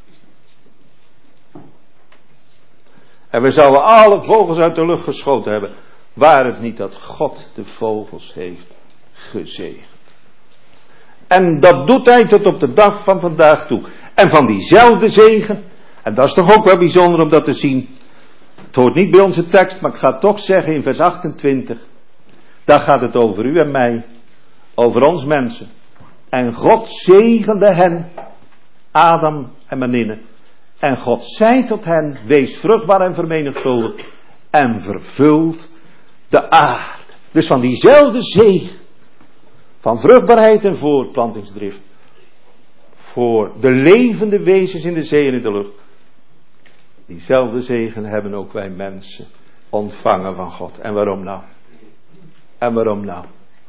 En we zouden alle vogels uit de lucht geschoten hebben. Waar het niet dat God de vogels heeft gezegend. En dat doet hij tot op de dag van vandaag toe. En van diezelfde zegen. En dat is toch ook wel bijzonder om dat te zien. Het hoort niet bij onze tekst, maar ik ga het toch zeggen in vers achtentwintig. Daar gaat het over u en mij. Over ons mensen. En God zegende hen. Adam en Maninne. En God zei tot hen, wees vruchtbaar en vermenigvuldigd. En vervult de aarde. Dus van diezelfde zegen. Van vruchtbaarheid en voortplantingsdrift. Voor de levende wezens in de zee en in de lucht. Diezelfde zegen hebben ook wij mensen ontvangen van God. En waarom nou? En waarom nou?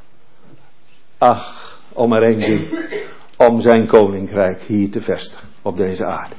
Ach, om maar één ding. Om zijn koninkrijk hier te vestigen. Op deze aarde.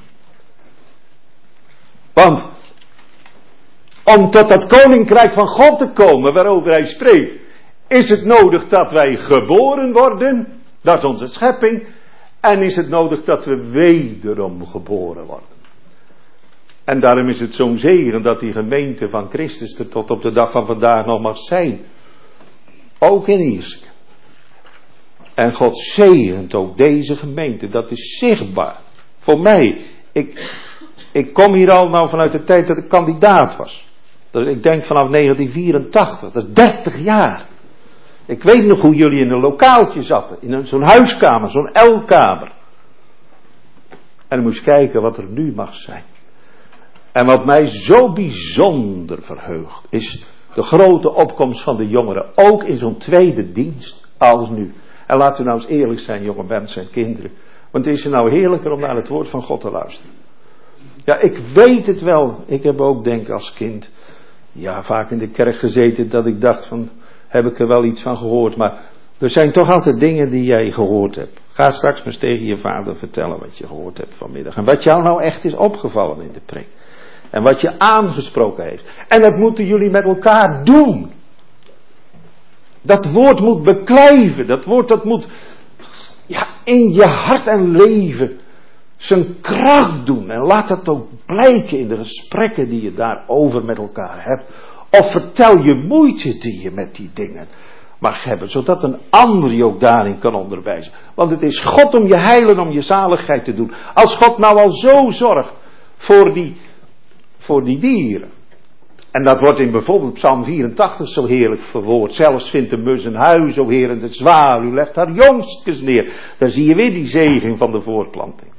Want. Om tot dat koninkrijk van God te komen waarover hij spreekt. Is het nodig dat wij geboren worden. Dat is onze schepping. En is het nodig dat we wederom geboren worden. En daarom is het zo'n zegen dat die gemeente van Christus er tot op de dag van vandaag nog mag zijn. Ook in Ierseke. En God zegent ook deze gemeente. Dat is zichtbaar. Voor mij. Ik, ik kom hier al nou vanuit de tijd dat ik kandidaat was. Dus ik denk vanaf negentien vierentachtig. Dat is dertig jaar. Ik weet nog hoe jullie in een lokaaltje zaten. In zo'n huiskamer, zo'n L-kamer. En dan moest je kijken wat er nu mag zijn. En wat mij zo bijzonder verheugt, is de grote opkomst van de jongeren. Ook in zo'n tweede dienst als nu. En laten we nou eens eerlijk zijn, jonge mensen en kinderen. Want het is er nou heerlijker om naar het woord van God te luisteren. Ja, ik weet het wel. Ik heb ook, denk ik, als kind, ja, vaak in de kerk gezeten dat ik dacht van, heb ik er wel iets van gehoord. Maar er zijn toch altijd dingen die jij gehoord hebt. Ga straks maar eens tegen je vader vertellen wat je gehoord hebt vanmiddag. En wat jou nou echt is opgevallen in de preek. En wat je aangesproken heeft. En dat moeten jullie met elkaar doen. Dat woord moet beklijven. Dat woord dat moet, ja, in je hart en leven zijn kracht doen. En laat dat ook blijken in de gesprekken die je daarover met elkaar hebt. Of vertel je moeite die je met die dingen mag hebben. Zodat een ander je ook daarin kan onderwijzen. Want het is God om je heilen, om je zaligheid te doen. Als God nou al zo zorgt voor die, voor die dieren. En dat wordt in bijvoorbeeld Psalm vierentachtig zo heerlijk verwoord. Zelfs vindt de mus een huis, o Heer, en de zwaluw legt haar jongstkes neer. Daar zie je weer die zegen van de voortplanting.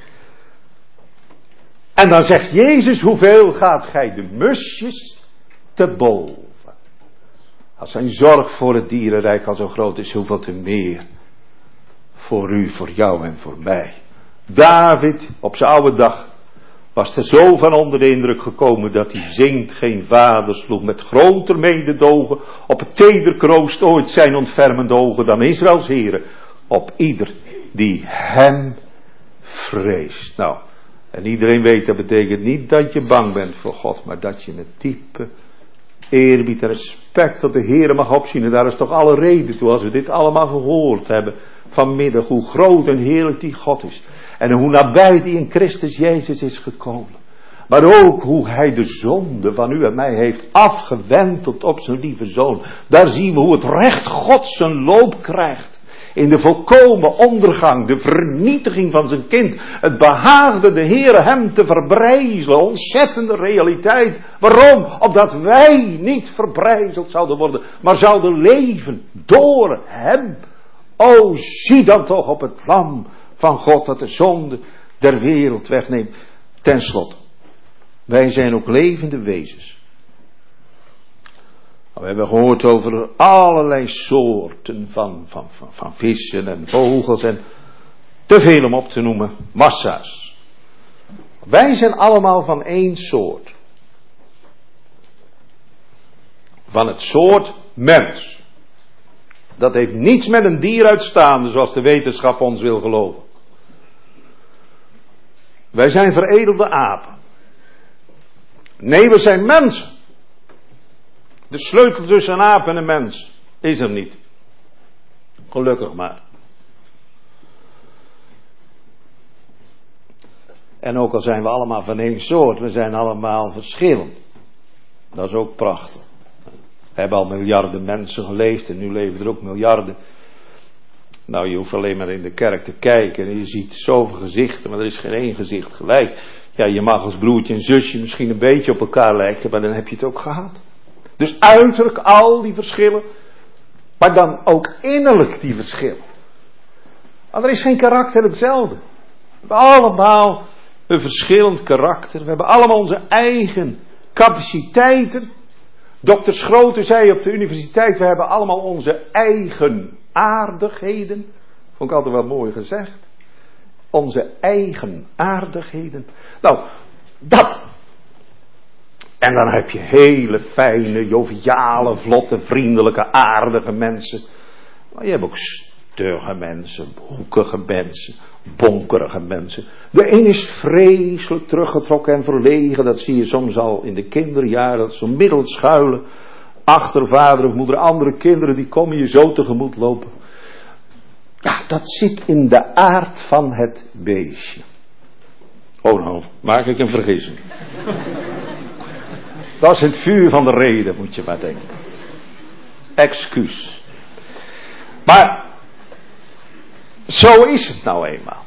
En dan zegt Jezus, hoeveel gaat gij de musjes te boven? Als zijn zorg voor het dierenrijk al zo groot is, hoeveel te meer voor u, voor jou en voor mij. David, op zijn oude dag, was er zo van onder de indruk gekomen dat hij zingt, geen vader sloeg met groter mededogen op het teder kroost ooit zijn ontfermende ogen dan Israëls Heere op ieder die hem vreest. Nou, en iedereen weet, dat betekent niet dat je bang bent voor God, maar dat je met diepe eerbied en respect tot de Heere mag opzien. En daar is toch alle reden toe, als we dit allemaal gehoord hebben vanmiddag, hoe groot en heerlijk die God is. En hoe nabij die in Christus Jezus is gekomen. Maar ook hoe hij de zonde van u en mij heeft afgewenteld op zijn lieve zoon. Daar zien we hoe het recht God zijn loop krijgt. In de volkomen ondergang, de vernietiging van zijn kind. Het behaagde de Heere hem te verbrijzelen. Ontzettende realiteit. Waarom? Opdat wij niet verbrijzeld zouden worden, maar zouden leven door hem. O, zie dan toch op het lam van God dat de zonde der wereld wegneemt. Ten slotte, wij zijn ook levende wezens. We hebben gehoord over allerlei soorten van, van, van, van vissen en vogels en te veel om op te noemen, massa's. Wij zijn allemaal van één soort. Van het soort mens. Dat heeft niets met een dier uitstaande zoals de wetenschap ons wil geloven. Wij zijn veredelde apen. Nee, we zijn mensen. De sleutel tussen een aap en een mens is er niet. Gelukkig maar. En ook al zijn we allemaal van één soort, we zijn allemaal verschillend. Dat is ook prachtig. We hebben al miljarden mensen geleefd en nu leven er ook miljarden. Nou, je hoeft alleen maar in de kerk te kijken en je ziet zoveel gezichten, maar er is geen één gezicht gelijk. Ja, je mag als broertje en zusje misschien een beetje op elkaar lijken, maar dan heb je het ook gehad. Dus uiterlijk al die verschillen, maar dan ook innerlijk die verschillen. Want er is geen karakter hetzelfde. We hebben allemaal een verschillend karakter. We hebben allemaal onze eigen capaciteiten. dokter Schroten zei op de universiteit, we hebben allemaal onze eigen aardigheden. Vond ik altijd wel mooi gezegd. Onze eigen aardigheden. Nou, dat. En dan heb je hele fijne, joviale, vlotte, vriendelijke, aardige mensen. Maar je hebt ook stugge mensen, hoekige mensen, bonkerige mensen. De een is vreselijk teruggetrokken en verlegen. Dat zie je soms al in de kinderjaren. Dat zo middels schuilen achter vader of moeder. Andere kinderen die komen je zo tegemoet lopen. Ja, dat zit in de aard van het beestje. Oh nou, maak ik een vergissing. Dat is het vuur van de reden, moet je maar denken. Excuus. Maar zo is het nou eenmaal.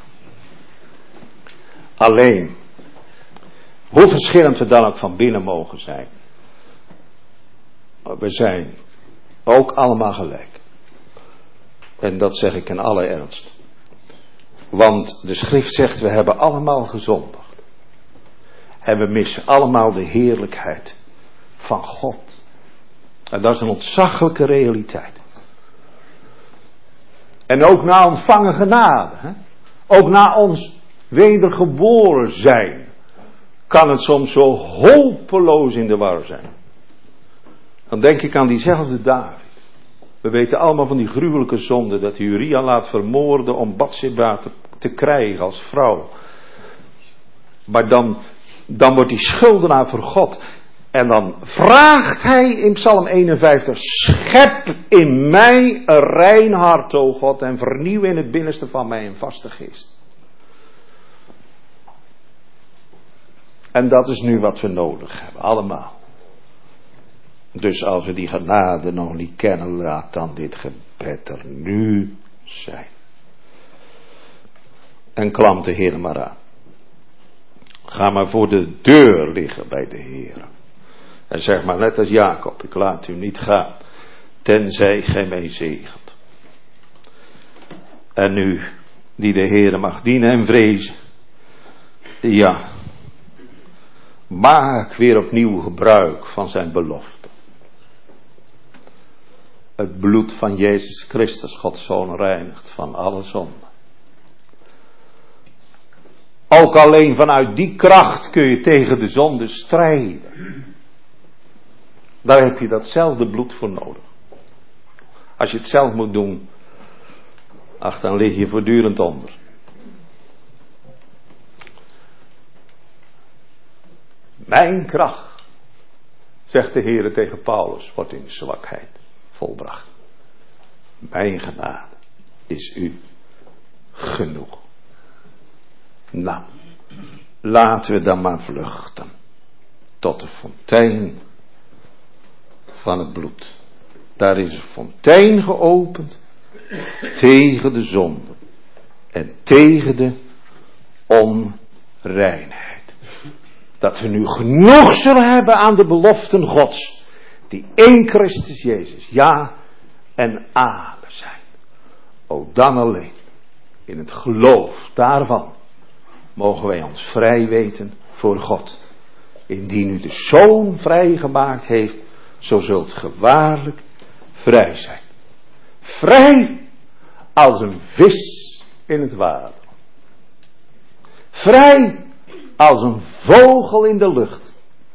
Alleen, hoe verschillend we dan ook van binnen mogen zijn. We zijn ook allemaal gelijk. En dat zeg ik in alle ernst. Want de schrift zegt, we hebben allemaal gezondigd. En we missen allemaal de heerlijkheid van God. En dat is een ontzaglijke realiteit. En ook na ontvangen genade. Hè? Ook na ons wedergeboren zijn. kan het soms zo hopeloos in de war zijn. Dan denk ik aan diezelfde David. We weten allemaal van die gruwelijke zonde dat hij Uria laat vermoorden om Batseba te, te krijgen als vrouw. Maar dan, dan wordt hij schuldenaar voor God. En dan vraagt hij in Psalm eenenvijftig, schep in mij een rein hart, o God, en vernieuw in het binnenste van mij een vaste geest. En dat is nu wat we nodig hebben, allemaal. Dus als we die genade nog niet kennen, laat dan dit gebed er nu zijn. En klamp de Heer maar aan. Ga maar voor de deur liggen bij de Heer. En zeg maar net als Jacob, ik laat u niet gaan, tenzij gij mij zegent. En nu, die de Heer mag dienen en vrezen. Ja, maak weer opnieuw gebruik van zijn belofte. Het bloed van Jezus Christus, Gods Zoon, reinigt van alle zonde. Ook alleen vanuit die kracht kun je tegen de zonde strijden. Daar heb je datzelfde bloed voor nodig. Als je het zelf moet doen, ach, dan lig je voortdurend onder. Mijn kracht, zegt de Heer tegen Paulus, wordt in zwakheid volbracht. Mijn genade is u genoeg. Nou, laten we dan maar vluchten tot de fontein van het bloed. Daar is een fontein geopend tegen de zonde en tegen de onreinheid. Dat we nu genoeg zullen hebben aan de beloften Gods, die in Christus Jezus ja en amen zijn. O, dan alleen, in het geloof daarvan, mogen wij ons vrij weten voor God. Indien u de Zoon vrijgemaakt heeft, zo zult ge waarlijk vrij zijn. Vrij als een vis in het water. Vrij als een vogel in de lucht.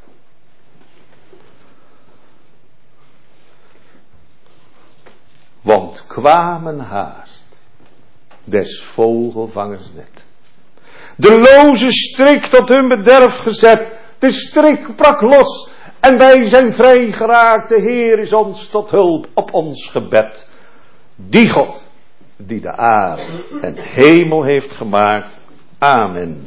Want kwamen haast des vogelvangers net. De loze strik tot hun bederf gezet. De strik brak los. En wij zijn vrij geraakt. De Heer is ons tot hulp op ons gebed. Die God, die de aarde en hemel heeft gemaakt. Amen.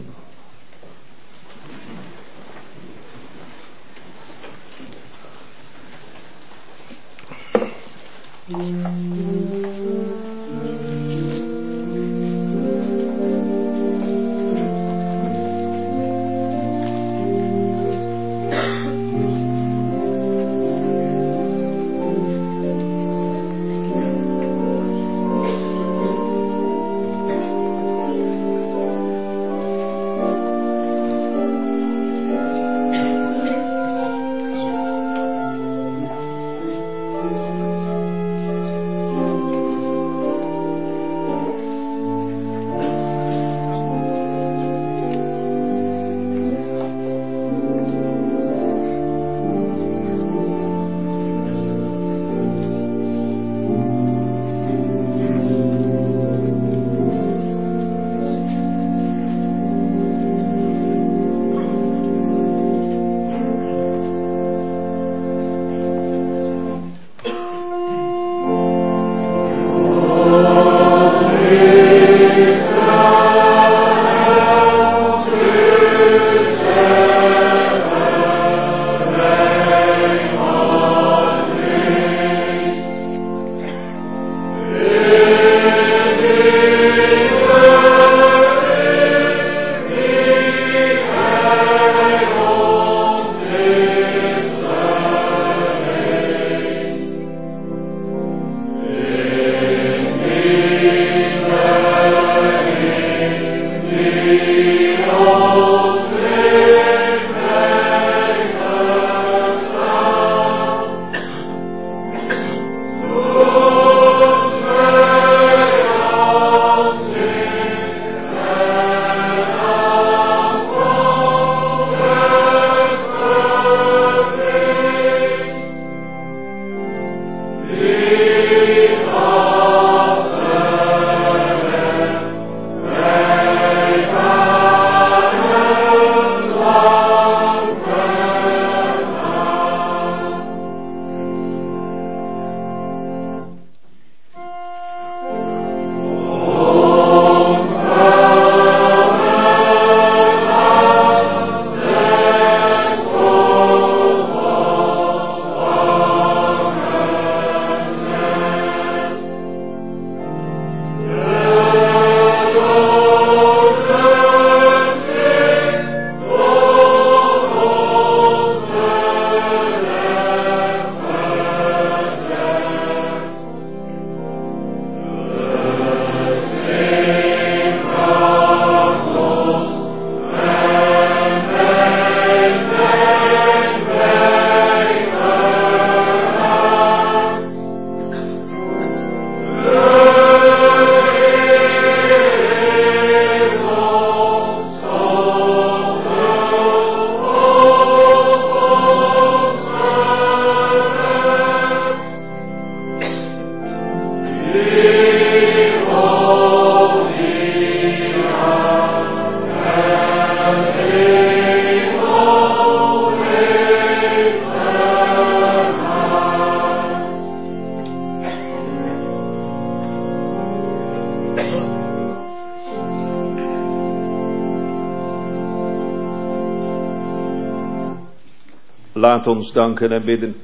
Laat ons danken en bidden.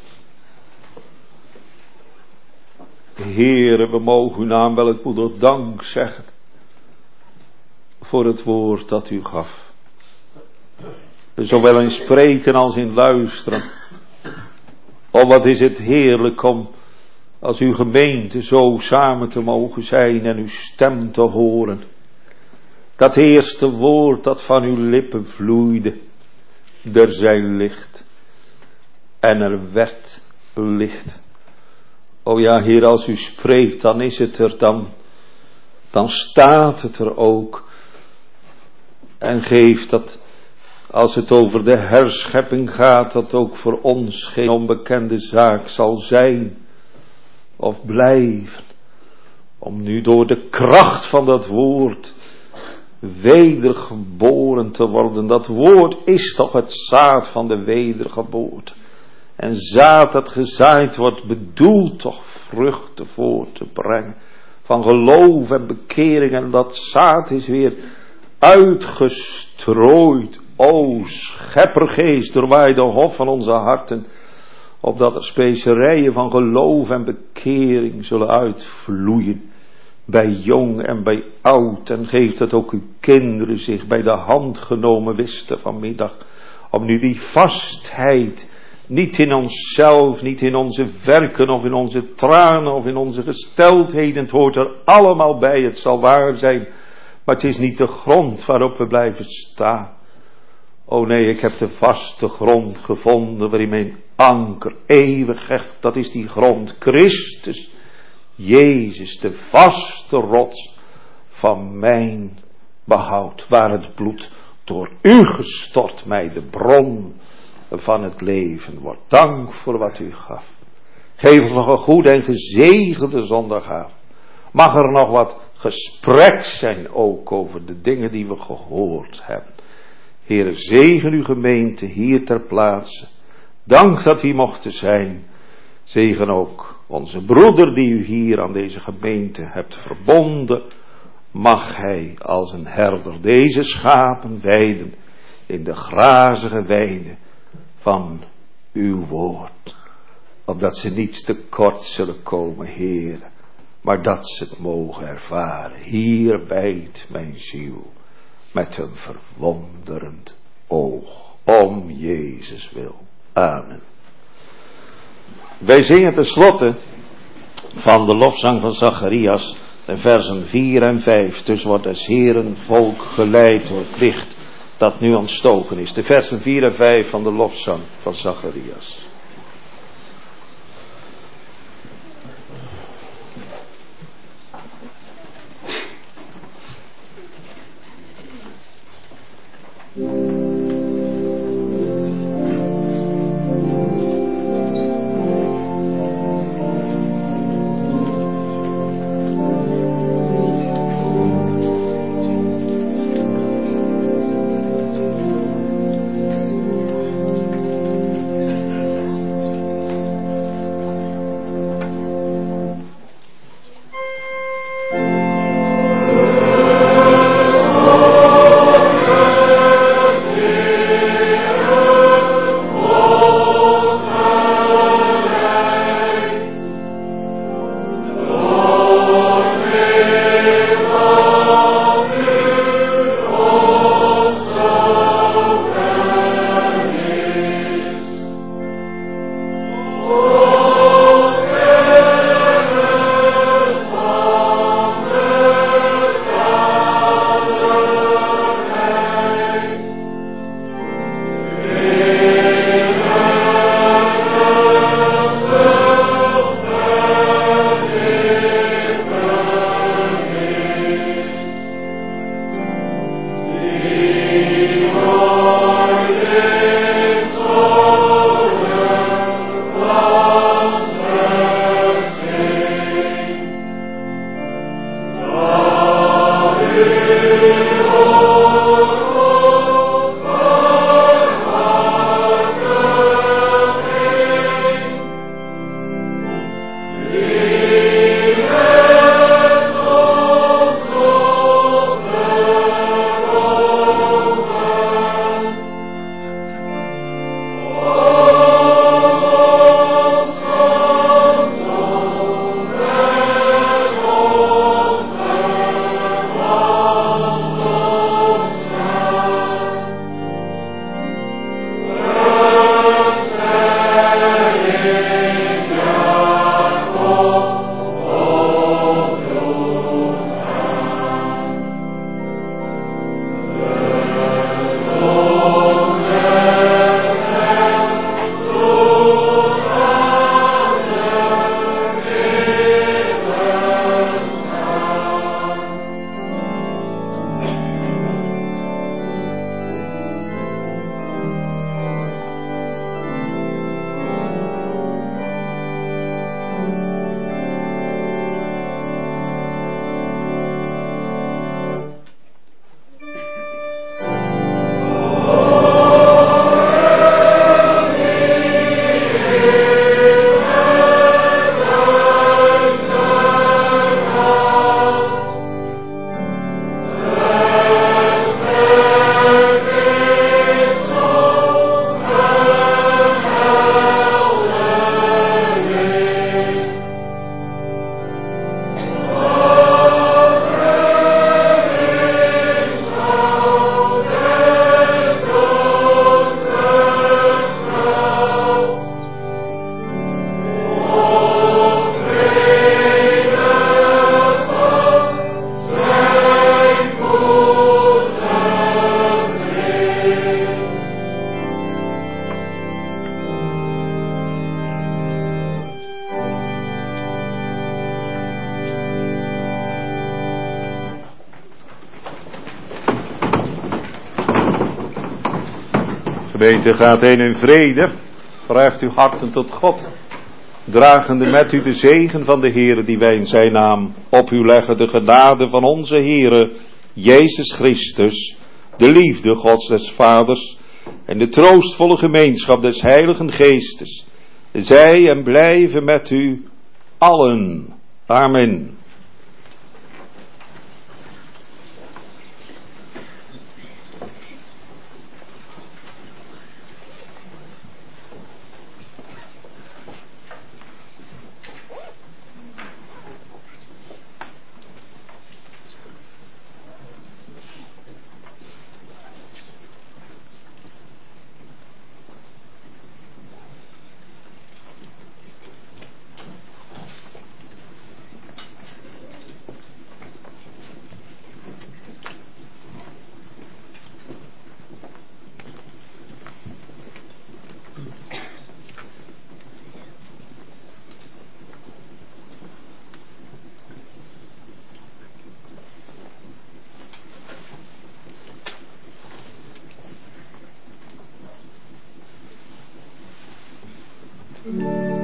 Heere, we mogen uw naam wel het moedig dank zeggen voor het woord dat u gaf. Zowel in spreken als in luisteren. Oh, wat is het heerlijk om als uw gemeente zo samen te mogen zijn en uw stem te horen. Dat eerste woord dat van uw lippen vloeide. Er zij licht en er werd licht. O ja, Heer, als u spreekt, dan is het er, dan, dan staat het er ook. En geeft dat, als het over de herschepping gaat, dat ook voor ons geen onbekende zaak zal zijn of blijven. Om nu door de kracht van dat woord wedergeboren te worden. Dat woord is toch het zaad van de wedergeboorte. En zaad dat gezaaid wordt, bedoelt toch vruchten voort te brengen. Van geloof en bekering. En dat zaad is weer uitgestrooid. O scheppergeest, doorwaai de hof van onze harten. Opdat er specerijen van geloof en bekering zullen uitvloeien. Bij jong en bij oud. En geeft dat ook uw kinderen zich bij de hand genomen wisten vanmiddag. Om nu die vastheid, niet in onszelf, niet in onze werken of in onze tranen of in onze gesteldheden. Het hoort er allemaal bij, het zal waar zijn. Maar het is niet de grond waarop we blijven staan. O nee, ik heb de vaste grond gevonden waarin mijn anker eeuwig hecht. Dat is die grond, Christus, Jezus, de vaste rots van mijn behoud. Waar het bloed door u gestort mij de bron van het leven wordt. Dank voor wat u gaf. Geef ons nog een goede en gezegende zondagavond. Mag er nog wat gesprek zijn ook over de dingen die we gehoord hebben. Heere, zegen uw gemeente hier ter plaatse. Dank dat u mochten zijn. Zegen ook onze broeder die u hier aan deze gemeente hebt verbonden. Mag hij als een herder deze schapen weiden in de grazige weide van uw woord. Opdat ze niets tekort zullen komen, Heere. Maar dat ze het mogen ervaren. Hier bijt mijn ziel met een verwonderend oog. Om Jezus wil. Amen. Wij zingen tenslotte van de lofzang van Zacharias, de versen vier en vijf. Dus wordt des Heeren volk geleid door het licht dat nu ontstoken is. De versen vier en vijf van de lofzang van Zacharias. Gemeente gaat heen in vrede. Verheft uw harten tot God. Dragende met u de zegen van de Heere die wij in zijn naam op u leggen. De genade van onze Heere Jezus Christus. De liefde Gods des Vaders. En de troostvolle gemeenschap des Heiligen Geestes. Zij en blijven met u allen. Amen. Thank you.